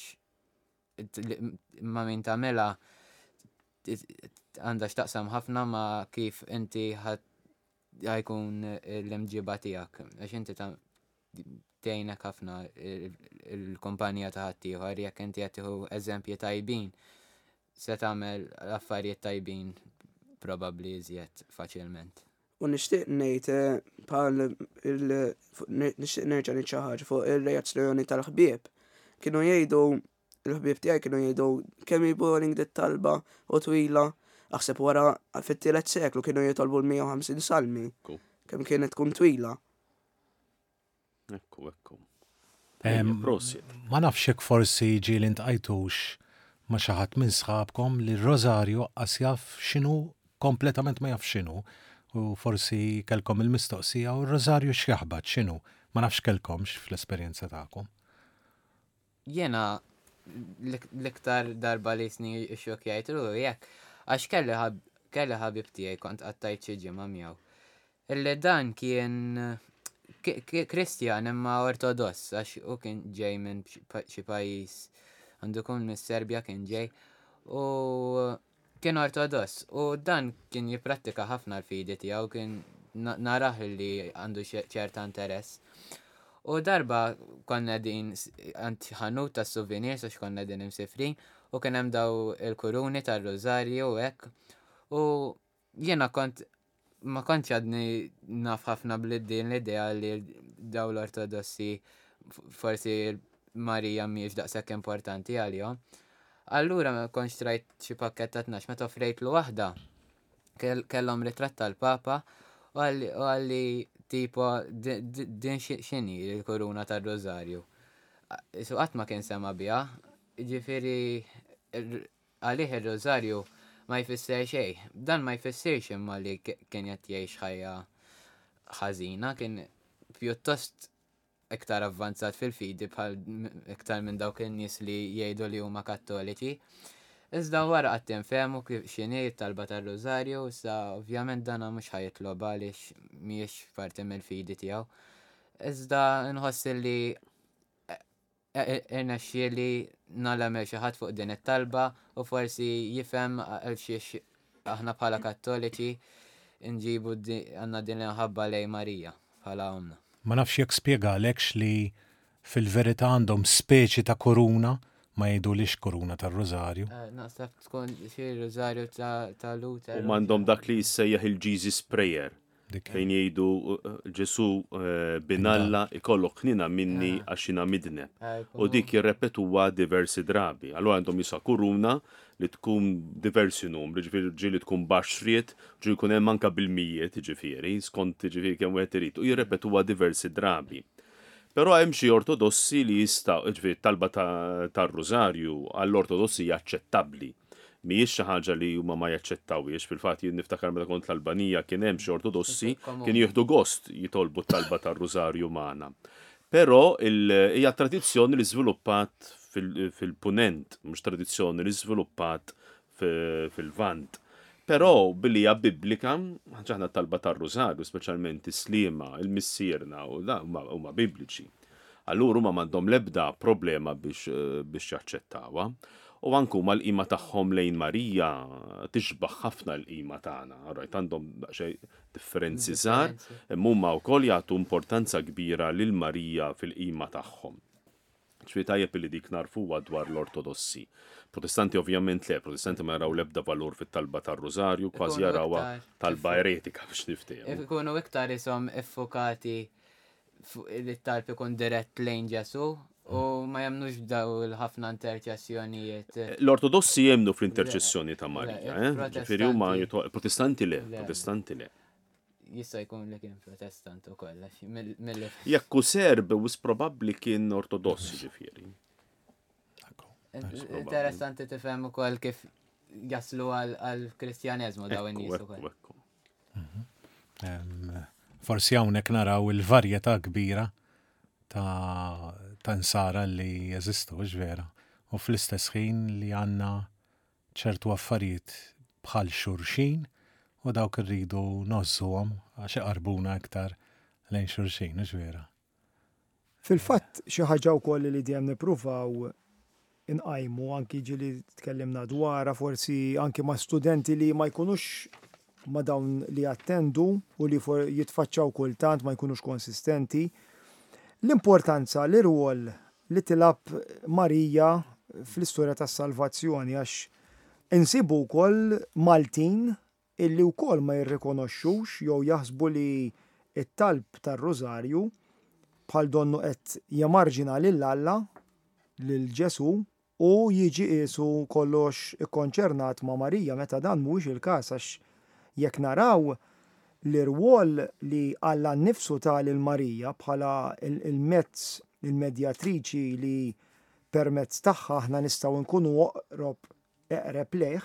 Ma min tagħmilha għandha x'taqsam ħafna ma' kif inti ħajkun l-imġiba tiegħek. Għax inti tgħinek ħafna il-kumpanija ta' ħaddieħor jekk inti qed tieħu eżempji tajbin se tagħmel affarijiet tajbin probabbli iżjed faċilment. U nixtieq ngħid bħal nixtieq nerġa' ngħid xi ħaġa fuq ir-reazzjoni tal-ħbieb. Kienu jgħidu il-ħbieb tiegħi kienu jgħidu kemm hi boring dit-talba u twila. Aħseb wara fit-tielet seklu kienu jitolbu l-mija u ħamsin salmi. Kemm kienet tkun twila. Ekku, ekku. Ma nafx hekk forsi ġieli ntqajtux ma' xi ħadd minn sħabkom li r-Rożarju qas jaf x'inhu kompletament ma jaf x'inhu. U forsi kelkom il-mistoqsija u r-Rożarju x'jaħbad x'inhu. Ma nafx kelkomx fl-esperjenza tagħkom. Jiena l-iktar darba li sni xokjajt u jekk għax kelli ħabib tiegħi kont qattajt xi ġimgħa miegħu. Illi dan kien Kristjan imma Ortodoss għax u kien ġej minn xi pajjiż għandu kun mis-Serbja kien ġej u kien Ortodoss u dan kien jipprattika ħafna l-fidi tiegħu kien naraħ li għandu ċerta interess. U darba konna din għand ħanut ta' souvenirs għax konna din imsifrin u kien hemm daw il-kuruni tar-Rożarju u hekk. U jiena kont ma kontx għadni naf ħafna bl-din l-idea li daw l-Ortodossi forsi Marija mhijiex daqshekk importanti għalihom. Allura ma kontx trajt xi pakkett ta' tnax meta offrejtlu waħda kellhom ritratt tal-Papa u għalli tipo din x'inhi l-kuruna tar-Rożarju. Isu qatt ma kien sema biha, ġifieri għalih ir-Rożarju ma jfisser xejn. Dan ma jfissirx imma li kien qed jgħix ħajja ħażina, kien pjuttost iktar avvanzat fil-fidi bħal iktar minn dawk in-nies li jgħidu li huma Kattoliċi. Iżda wara qatt tinfehmu kif x'inhi t-talba tar-Rożarju, issa ovvjament dan mhux ħajitlob għaliex mhijiex parti mill-fidi tiegħu. Iżda nħoss li irnexxieli nagħmel xi ħadd fuq din it-talba u forsi jifhem għal xiex aħna bħala Kattoliċi nġibu għandna din l-inħabba lejn Marija bħala omna. Ma nafx jekk spjegalekx li fil-verità għandhom speċi ta' kuruna ma jgħidulix kuruna tar-Rożarju. Naħseb tkun xi Rożarju ta' Luther. U m'għandhom dak li jissejjaħ il-Jesus Prayer. Fejn jgħidu Ġesu binalla ikollok ħnina minni għax jiena midneb. U dik jirrepetuha diversi drabi. Allura għandhom jisa kuruna li tkun diversi numri, ġifieri ġieli tkun baxriet, ġieli jkun hemm anke bil-mijiet, ġifieri, skont ġifieri kemm wieħed irid, u jirrepetuha diversi drabi. Però hemm xi Ortodossi li jistgħu ġifieri talba tar-Rożarju għall-Ortodossi jaċċettabbli. Mhijiex xi ħaġa li huma ma jaċċettawhiex, fil-fatt jien niftakar meta kont l-Albanija kien hemm xi Ortodossi kien jieħdu gost jitolbu t-talba tar-Rożarju magħna. Però hija tradizzjoni li żviluppat fil-punent, mhux tradizzjoni li żviluppat fil-Vant. Però billi hija biblika, ħaġa talba tar-Rożarju, speċjalment is-sliema, il-missierna u da huma bibliċi. Allura huma m'għandhom l-ebda problema biex biex jaċċettawha. U anke huma l-qima tagħhom lejn Marija tixbaħ ħafna l-qima tagħna. Rajt għandhom xejn differenzi żgħar, imma huma wkoll jagħtu importanza kbira lil Marija fil-qima tagħhom. Ġifieri tajjeb li dik narfuha dwar l-Ortodossi. Protestanti ovvjament le, protestanti ma jaraw l-ebda valur fit-talba tar-Rożarju, kważi jarawha talba eretika biex niftehmu. Ikunu iktar ishom effokati li t-talb ikun dirett lejn Ġesu. U ma jemnux daw il-ħafna interċessjonijiet. L-Ortodossi jemnu fl-interċessjoni ta' Marija, ġifieri huma protestanti le, protestanti le. Jista' jkun li kien protestant ukoll. Jekk hu Serb wis probabbli kien Ortodossi ġifieri. Interessanti tifhem ukoll kif jaslu għall-Kristjaneżmu daw in-nies ukoll. Forsi hawnhekk naraw il-varjetà kbira ta' nsara li jeżistu vera. U fl-istess ħin li għandna ċertu affarijiet bħal xurxin u dawk irridu nożżuhom għax iqarbuna iktar lejn xulxin, mhux vera. Fil-fatt xi ħaġa wkoll li dejjem nippruvaw inqajmu anki ġili tkellimna dwarha forsi anki ma' studenti li ma jkunux ma' dawn li attendu u li jitfaċċaw kultant ma jkunux konsistenti. L-importanza li rwol li tilab Marija fl-istorja tas-salvazzjoni għax insibu wkoll Maltin illi wkoll ma jirrikonoxxux jew jaħsbu li it-talb tar-Rożarju bħal donnu qed jamarġina lill-Alla lil Ġesu u jiġi qisu kollox ikkonċernat ma' Marija meta dan mhuwiex il-każ għax jekk naraw l-irwol li Alla nnifsu ta' lil Marija bħala il-mezz il-medjatriċi li permezz tagħha aħna nistgħu nkunu oqrob eqreb lejh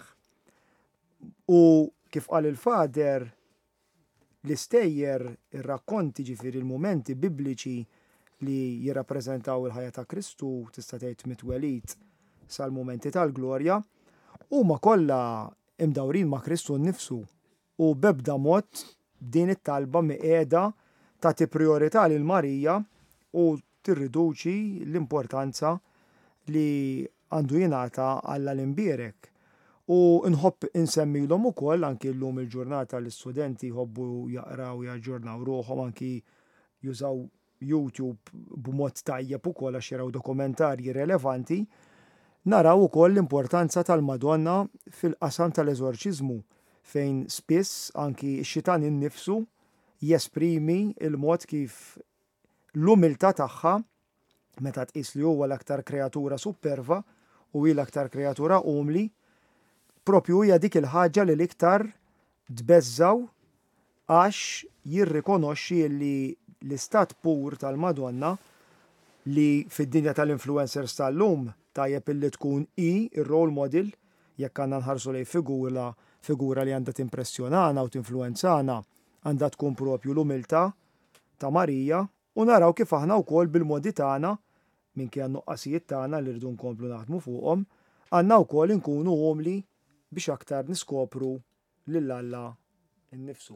u kif qal il-Fader l-istejjer ir-rakkonti ġifieri il-mumenti bibliċi li jirrappreżentaw il-ħajja ta' Kristu tista' tgħid mitwelid sal-mumenti tal-glorja huma kollha imdawrin ma' Kristu nnifsu u b'ebda mod din it-talba miqiegħda tagħti priorità lil Marija u tirriduċi l-importanza li għandu jingħata Alla l-imbierek. U nħobb insemmilhom ukoll anki llum il-ġurnata l-istudenti jħobbu jaqraw jaġġornaw ruħhom anki jużaw YouTube b'mod tajjeb ukoll għax jaraw dokumentarji relevanti, naraw ukoll l-importanza tal-Madonna fil-qasam tal-eżorċiżmu fejn spiss anki x-xitan innifsu jesprimi il-mod kif l-umiltà tagħha meta tqis li huwa l-aktar kreatura superva u hi l-aktar kreatura umli propju hija dik il-ħaġa li l-iktar tbeżżaw għax jirrikonoxxi li l-istat pur tal-Madonna li fid-dinja tal-influencers tal-lum tajjeb illi tkun i ir-role model jekk għandna nħarsu lejn figura figura li għandha timpressjonana u tinfluenzana għandha tkun propju l-umiltà ta' Marija u naraw kif aħna wkoll bil-modi tagħna minkejja n-nuqqasijiet tagħna li rridu nkomplu naħdmu fuqhom għandna wkoll inkunu umli biex aktar niskopru lill-Alla innifsu.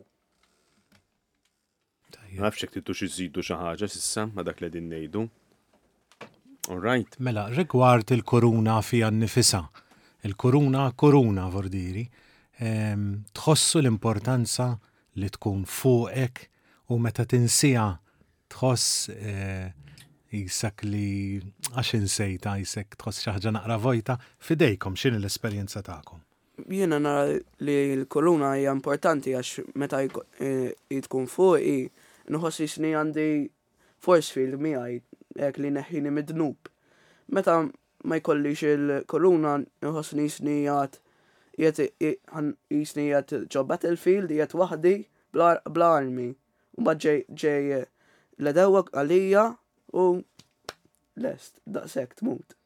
Nafx jekk tittu xi żidu xi ħaġa s'issa ma dak li din ngħidu. All right. Mela, rigward il-kuruna fija nnifisha. Il-kuruna kuruna vordiri. Tħossu l-importanza li tkun fuqek u meta tinsija tħoss jisek li għax insejta jisek tħoss xi ħaġa naqra vojta fidejkom x'inhi l-esperjenza tagħkom. Jiena nara li l-kuruna hija importanti għax meta tkun fuqi nħoss jisni għandi force field miegħi hekk li neħħini mid-dnub. Meta ma jkollix il-kuruna nħoss jisni għad jisni għad ġo battlefield jgħat waħdi bla armi. U bad ġej l-edewwa għalija u lest daqshekk tmut.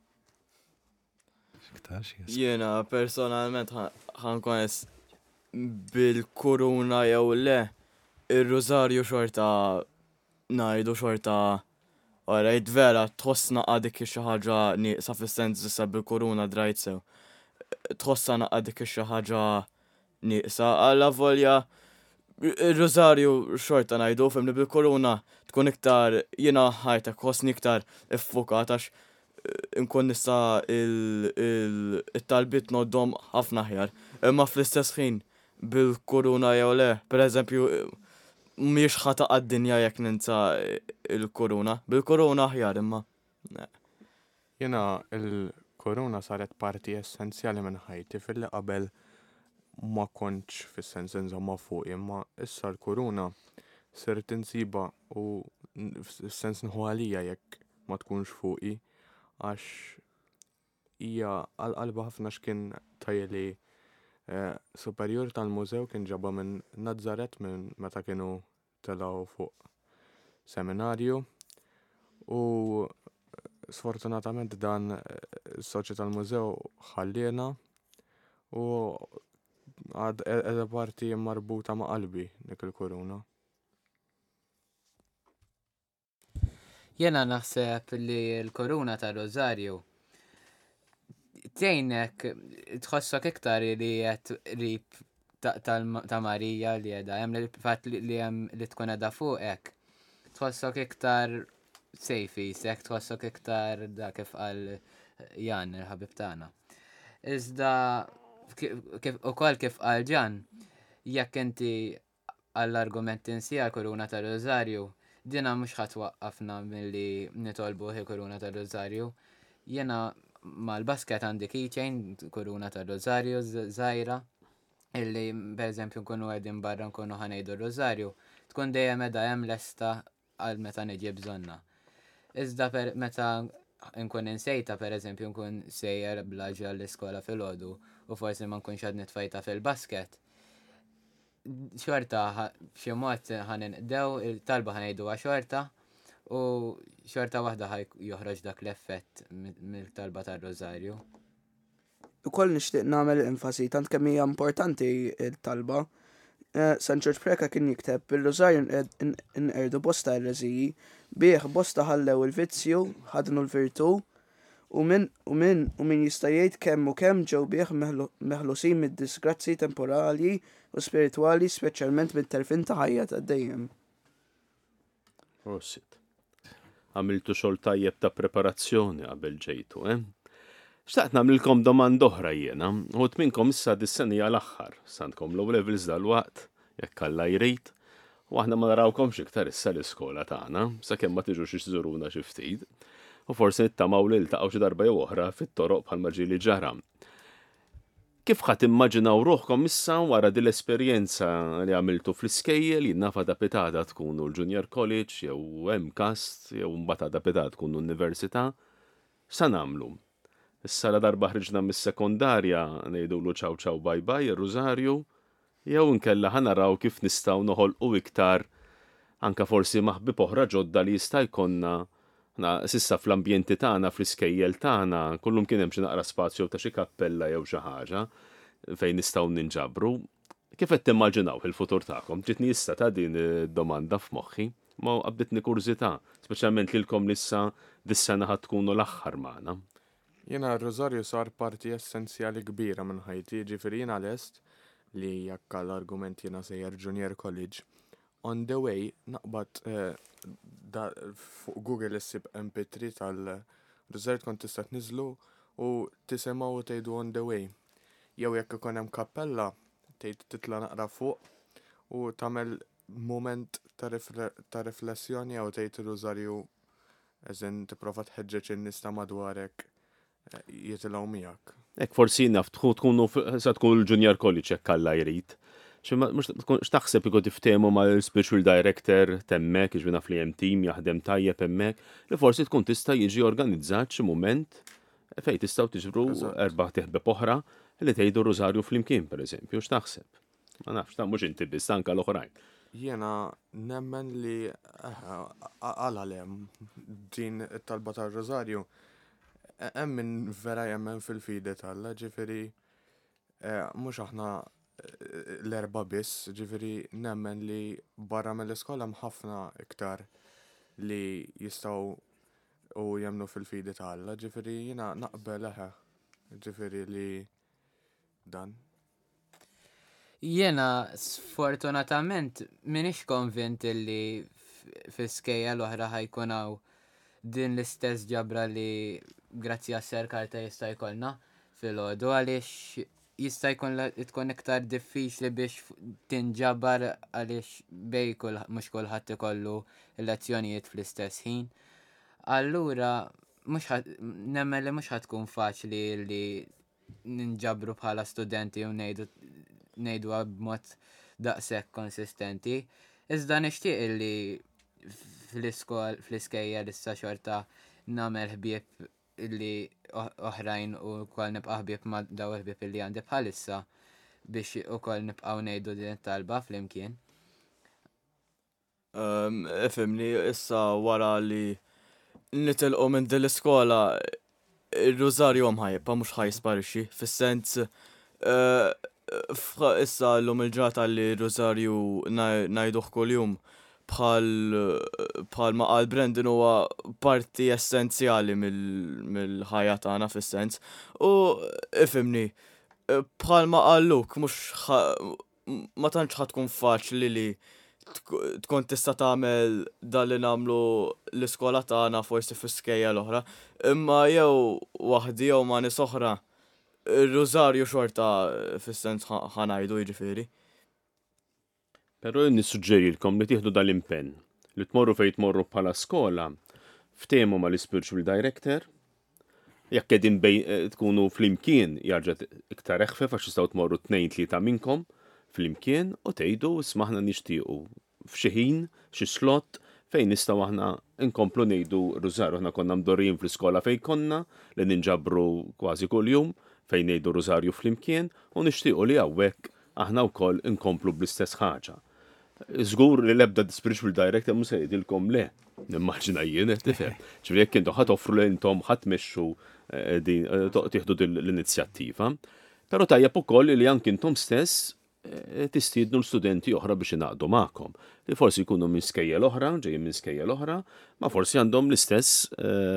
Jiena personalment ħankun bil-kuruna jew le ir-Rożarju xorta ngħidu xorta orajt vera tħossna għadik xi ħaġa nieqsa fis-sens issa bil-kuruna drajt sew. Tħossna għadik xi ħaġa nieqsa alla volja ir-Rożarju xorta ngħidu fimni bil-kuruna tkun iktar jiena ħajtek ħossni iktar iffukat għax inkun nista' il-talbiet noddhom ħafna aħjar. Imma fl-istess ħin bil-kuruna jew le, pereżempju mhijiex ħata għad-dinja jekk ninsa il-kuruna. Bil-kuruna aħjar imma. Jiena il-kuruna saret parti essenzjali minn ħajti fil-li qabel ma kontx fis-sens inżomma fuq imma issa l-kuruna sirt insiba u fis-sens nħu għalija jekk ma tkunx fuqi għax hija għal-qalba ħafna x'kien tajjeli superjur tal-mużew kien ġabha minn Nazzaret minn meta kienu telgħu fuq seminarju u sfortunatament dan is-soċi tal-mużew ħalliena u għad edha parti marbuta ma' qalbi dik il-kuruna. Jena naħseb li l-kuruna ta' Rożarju tgħinek tħossok iktar li qed rib ta' Marija li għedha, jem li fatt li jem li tkun għedha fuqek, tħossok iktar sejfi, sek tħossok iktar da kif għal Jan, il-ħabib tagħna. Iżda u kol kif għal Ġan, jekk inti għall-argument insija koruna ta' Rożarju, dina mhux ħatwaqqafna milli nitolbu koruna ta' Rożarju. Jena mal-basket għandi keychain koruna ta' Rożarju żgħira, illi pereżempju nkunu qegħdin barra nkunu ħanejdu Rożarju, tkun dejjem edha hemm lesta għal meta niġi bżonna. Iżda meta nkun insejta pereżempju nkun sejjer blaġa l-iskola filgħodu u forsi ma nkunx għad nitfajta fil-basket. Xorta b'xi mod ħaninqdew il-talba ħanejduha xorta u xorta waħda ħaj joħroġ dak l-effett mill-talba tar-Rożarju. Ukoll nixtieq nagħmel enfasi tant kemm hija importanti l-talba. San George Preka kien jikteb bil-Rożarju nqerdu bosta r-reżiji, bih bosta ħallew il-vizzju, ħadnu l-virtu, u min u min u min jista' jgħid kemm u kemm ġew bih meħlusin mid-disgrazzi temporali u spiritwali, speċjalment mit-telfin ta' ħajja ta' dejjem. Prosit. Għamiltu xogħol tajjeb ta' preparazzjoni qabel ġejtu, eh? Xtaqt nagħmlilkom domanda oħra jiena, u minnkom issa dis-senija l-aħħar, sandkom low levels dal-waqt, jekk Alla jrid, u aħna ma narawkomx iktar issa l-iskola tagħna, sakemm ma tiġux iżuruna xi ftit, u forsi nittamaw li ltaqgħu xi darba jew oħra fit-toroq bħalma ġieli ġara. Kif ħadd immaġinaw ruħkom issa wara din l-esperjenza li għamiltu fl-iskejjel jinnafa dapitata tkunu l-Junior College jew Mcast jew mbagħad dapitata tkunu università, sa nagħmlu? Issa la darba ħriġna mis-sekondarja ngħidulu ċaw ċaw bye bye ir-Rożarju, jew inkella ħanaraw kif nistgħu noħolqu iktar anka forsi maħbib oħra ġodda li jista' jkollna sissa fl-ambjenti tagħna fl-iskejjel tagħna kullum kien hemm xi naqra spazju ta' xi kappella jew xi ħaġa fejn nistgħu ninġabru. Kif qed timmaġinaw fil-futur tagħkom? Ġitni issa ta' din id-domanda f'moħħi, ma qabditni kurżità, speċjalment lilkom issa dis-sena ħadd tkunu l-aħħar magħna. Jiena r-Rożarju sar parti essenzjali kbira minn ħajti, ġifieri jiena lest li jekk l-argument jiena sejjer Junior College. On the way, naqbad fuq Google issib M P three tal-Rożarju tkun tista' tniżlu u tisimgħu u tgħidu on the way. Jew jekk ikun hemm kappella, tgħid titla' naqra fuq u tagħmel mument ta' riflessjoni jew tgħid ir-Rożarju eżin tipprova tħeġġeġ in-nies ta' madwarek jitilgħu miegħek. Hekk forsi naf tkunu sa tkun il-Junior College jekk Alla jrid. X'taħseb ikun tiftehmu mal-Special Director temmek, jiġri naf li hemm tim jaħdem tajjeb hemmhekk, li forsi tkun tista' jiġi organizzat xi mument fejn tistgħu tiġbru erba' tieħbeb oħra li tgħidu Rożarju flimkien pereżempju, x'taħseb? Ma nafx ta' mhux inti biss anke l-oħrajn. Jiena nemmen li għal għalhem din it-talba tar-Rożarju hemm min vera jemmen fil-fidi tal-Alla, ġifieri mhux aħna l-erba' biss, ġifieri nemmen li barra mill-iskola hemm ħafna iktar li jistgħu u jemmnu fil-fidi tal-Alla, ġifieri jiena naqbel eħe, ġifieri li dan. Jiena sfortunatament minix konvint li f'iskejja l-oħra ħajkun hawn din l-istess ġabra li grazzi għas-Ser Karta jista' jkollna fil-għodu għaliex jista' jkun tkun iktar diffiċli biex tinġabar għaliex bej mhux kulħadd ikollu lezzjonijiet fl-istess ħin. Allura nemmen li mhux ħatkun faċli li ninġabru bħala studenti u ngħidu b'mod daqshekk konsistenti. Iżda nixtieq li fl-iskejja issa xorta nagħmel ħbieb illi oħrajn u kol nibqa' ħbieb ma' daw ħbieb illi għandi bħalissa biex ukoll nibqgħu ngħidu din talba flimkien. Ifhimni issa wara li nitilqu minn din l-iskola ir-Rożarju mħajba mhux ħajsparixxi fis-sens issa llum il-ġrata li r-Rożarju ngħiduh kuljum bħal ma qal Brendan huwa parti essenzjali mill-ħajja tagħna fis-sens u ifhimni bħal ma qal Luke mhux ma tantx ħad tkun faċli li tkun tista' tagħmel dan li nagħmlu l-iskola tagħna forsi fis-skejja l-oħra, imma jew waħdi jew ma' nies oħra ir-rużarju xorta fis-sens ħanajdu jiġifieri. Però nissuġġerilkom li tieħdu dal-impenn li tmorru fejn tmorru bħala skola ftehmu mal-spiritual director, jekk qegħdin tkunu flimkien jarġa' iktar eħfef għax tistgħu tmorru tnejn tlieta minnkom flimkien u tgħidu isma' nixtiequ f'xi ħin, xi slot fejn nistgħu aħna nkomplu ngħidu rużarju. Aħna konna mdorrijin fl-iskola fejn konna li ninġabru kważi kuljum fejn ngħidu rużarju flimkien u nixtiequ li hawnhekk aħna wkoll inkomplu bl-istess ħaġa. Żgur li l-ebda spiritual director mhux se jgħidilkom le, nimmaġina jien tifhem. Ġifieri jekk intom ħadd offru li intom ħadd tmexxu din tieħdu l-inizjattiva. Però tajjeb ukoll li anke intom stess tistiednu l-studenti oħra biex inaqdu magħkom. Li forsi jkunu minn skejjel oħra, ġejjin minn skejjel oħra, ma forsi għandhom l-istess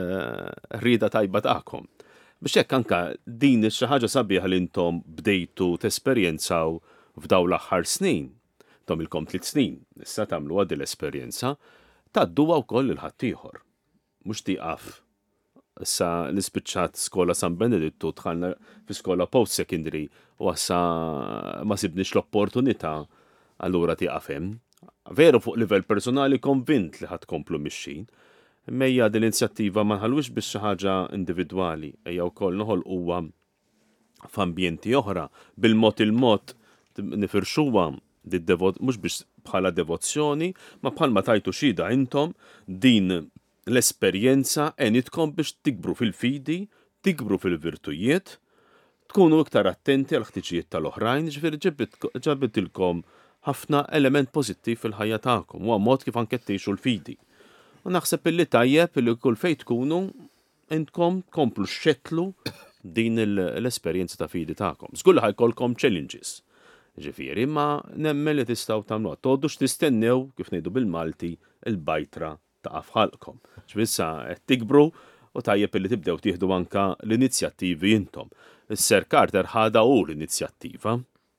rrieda tajba tagħkom. Biex hekk anke din xi ħaġa sabiħa li intom bdejtu tesperjenzaw f'dawn l-aħħar snin. Tom ilkom tliet snin, issa tagħmlu għad l-esperjenza, tgħadduha wkoll il-ħadd ieħor. Mhux tieqaf. Issa l-ispiċċat skola San Benedittu dħalna fi skola post-secondary u issa ma sibniex l-opportunità allura tieqaf hemm. Veru fuq livell personali konvint li ħadd komplu mixxin. Mejja din l-inizjattiva ma nħallux biex xi ħaġa individwali, ejja wkoll noħolquha f'ambjenti oħra bil-mod il-mod nifirxuha mhux biex bħala devozzjoni, ma bħalma tajtu xhieda intom din l-esperjenza għenitkom biex tikbru fil-fidi, tikbru fil-virtujiet, tkunu iktar attenti għal ħtiġijiet tal-oħrajn, ġifieri ġabitilkom ħafna element pożittiv fil-ħajja tagħkom, huwa mod kif anke tgħixu l-fidi. U naħseb illi tajjeb illi kull fejn tkunu intkom komplu xettlu din l-esperjenza ta' fidi tagħkom. Żgur li ħajkolkom challenges. Ġifieri ma nemmen li tistgħu tagħmluha. Tgħodux tistennew kif ngħidu bil-Malti il-bajtra ta' ħalqkom. Ġbissa qed tikbru u tajjeb illi tibdew tieħdu anke l-inizjattivi intom. Is-Ser Carter ħada hu l-inizjattiva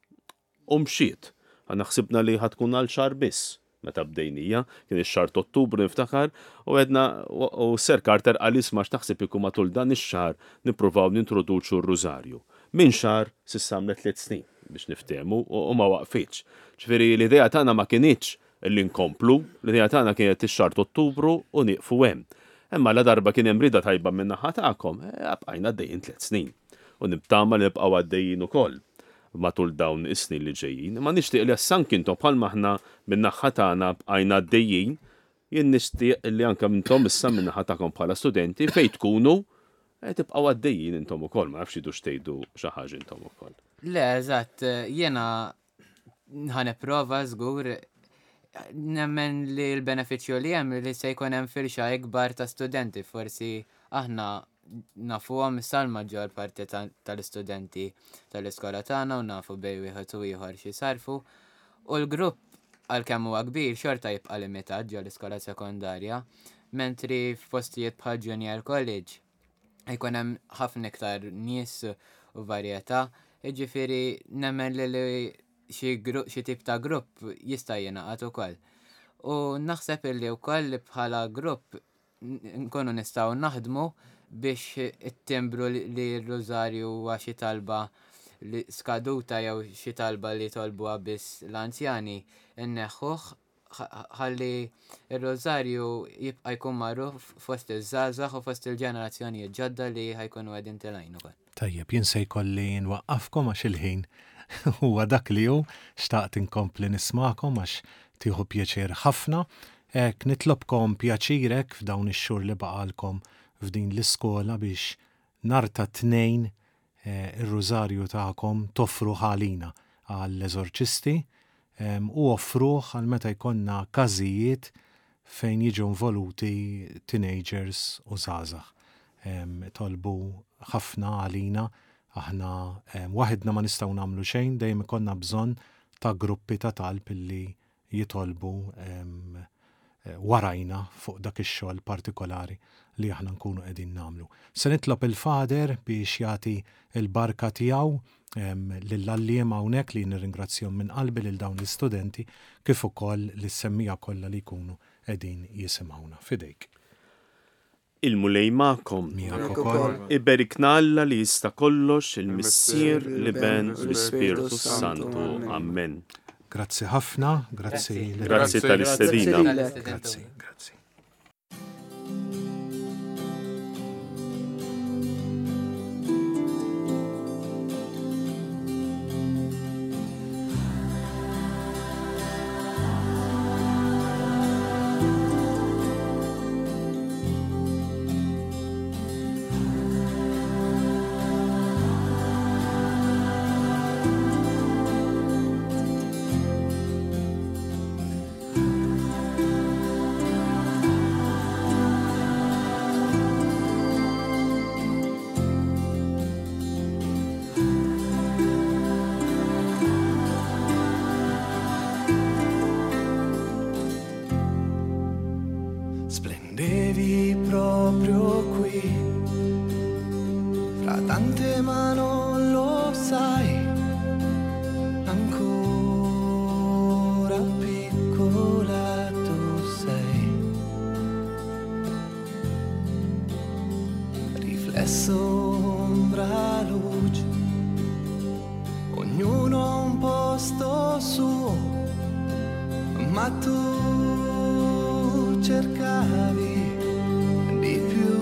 u mxiet. Aħna ħsibna li ħatkun għal xahar biss meta bdejnija, kien ix-xahar ta' Ottubru niftakar u għedna u Ser Carter qal isma' x'taħseb ikun matul dan ix-xahar nippruvaw nintroduċu r-rużarju. Min xahar s'issa għamlet tliet snin biex niftehmu u ma waqfitx. Ġifieri l-idea tagħna ma kienitx illi nkomplu, l-idea tagħna kienet ix-xahar ta' Ottubru u nieqfu hemm. Imma la darba kien hemm rieda tajba minn naħa tagħkom, bqajna għaddejjin tliet snin. U nibtama li nibqgħu għaddejjin ukoll matul dawn is-snin li ġejjin. Ma nixtieq li assank intom bħalma aħna minn naħa tagħna bqajna għaddejjin, jien nixtieq li anke intom issa minn naħa tagħkom bħala studenti fejn tkunu tibqgħu għaddejjin intom ukoll, ma nafx idux tgħidu xi ħaġa intom ukoll. Le, eżatt, jiena ħanipprova żgur nemmen li l-benefiċċju li hemm li se jkun hemm firxa ikbar ta' studenti, forsi aħna nafuhom issa l-maġġor parti tal-istudenti tal-iskola tagħna u nafu bej wieħed u ieħor xi sarfu. U l-grupp għalkemm huwa kbir xorta jibqa' limitat ġol l-iskola sekondarja, mentri f'postijiet bħal junior college jkun hemm ħafna iktar nies u varjetà, jiġifieri nemmen li xi tip ta' grupp jista' jingħaqad ukoll. U naħseb illi wkoll bħala grupp nkunu nistgħu naħdmu biex it-timbru li r-rużarju huwa xi talba li skaduta jew xi talba li tolbuha biss l-anzjani inneħħuh ħalli r-rużarju jibqa' jkun magħruf fost iż-żgħażagħ u fost il-ġenerazzjonijiet ġodda li ħajkunu qegħdin tilgħin ukoll. Tajjeb, jien se jkolli nwaqqafkom għax il-ħin huwa dak li hu xtaqt inkompli nismakom għax tieħu pjaċir ħafna. Hekk nitlobkom pjaċirek f'dawn ix-xhur li baqalkom f'din l-iskola biex nhar ta' tnejn ir-rużarju tagħkom toffru ħalina għall-eżorċisti u offruh għal meta jkollna każijiet fejn jiġu involuti teenagers u żgħażagħ. Tolbu ħafna għalina, aħna waħedna ma nistgħu nagħmlu xejn, dejjem ikollna bżonn ta' gruppi ta' talb illi jitolbu warajna fuq dak ix-xogħol partikolari li aħna nkunu qegħdin nagħmlu. Se nitlob il-Fader biex jagħti l-barka tiegħu lill-alliem hawnhekk li nirringrazzjahom minn qalbi lil dawn l-istudenti kif ukoll lis-semmija kollha li jkunu qegħdin jisimgħuna. Fidejk. Il-mulej ma'kom. Miegħek ukoll. Iberikna Alla li jista' kollox il-Missier li ben l-Ispiritu Santu. Amen. Grazzi ħafna, grazzi. Grazzi tal-istedina. Grazzi, grazzi. Splendevi proprio qui, fra tante ma non lo sai, ancora piccola tu sei, riflesso, ombra, luce, ognuno ha un posto suo, ma tu cercavi di più.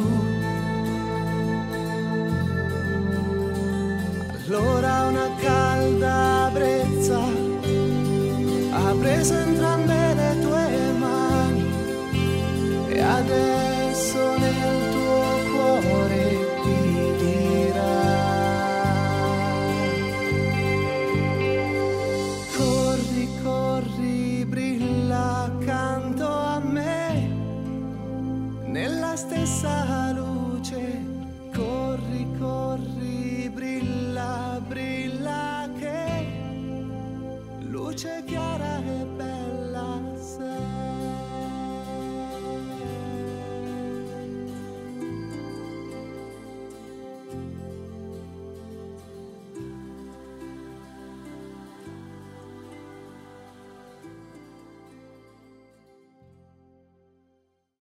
Allora una calda brezza ha preso entrambe le tue mani e adesso nel tuo cuore ti dirà: corri, corri, brilla accanto a me nella stessa luce, corri, corri, brilla, brilla che luce chiara e bella.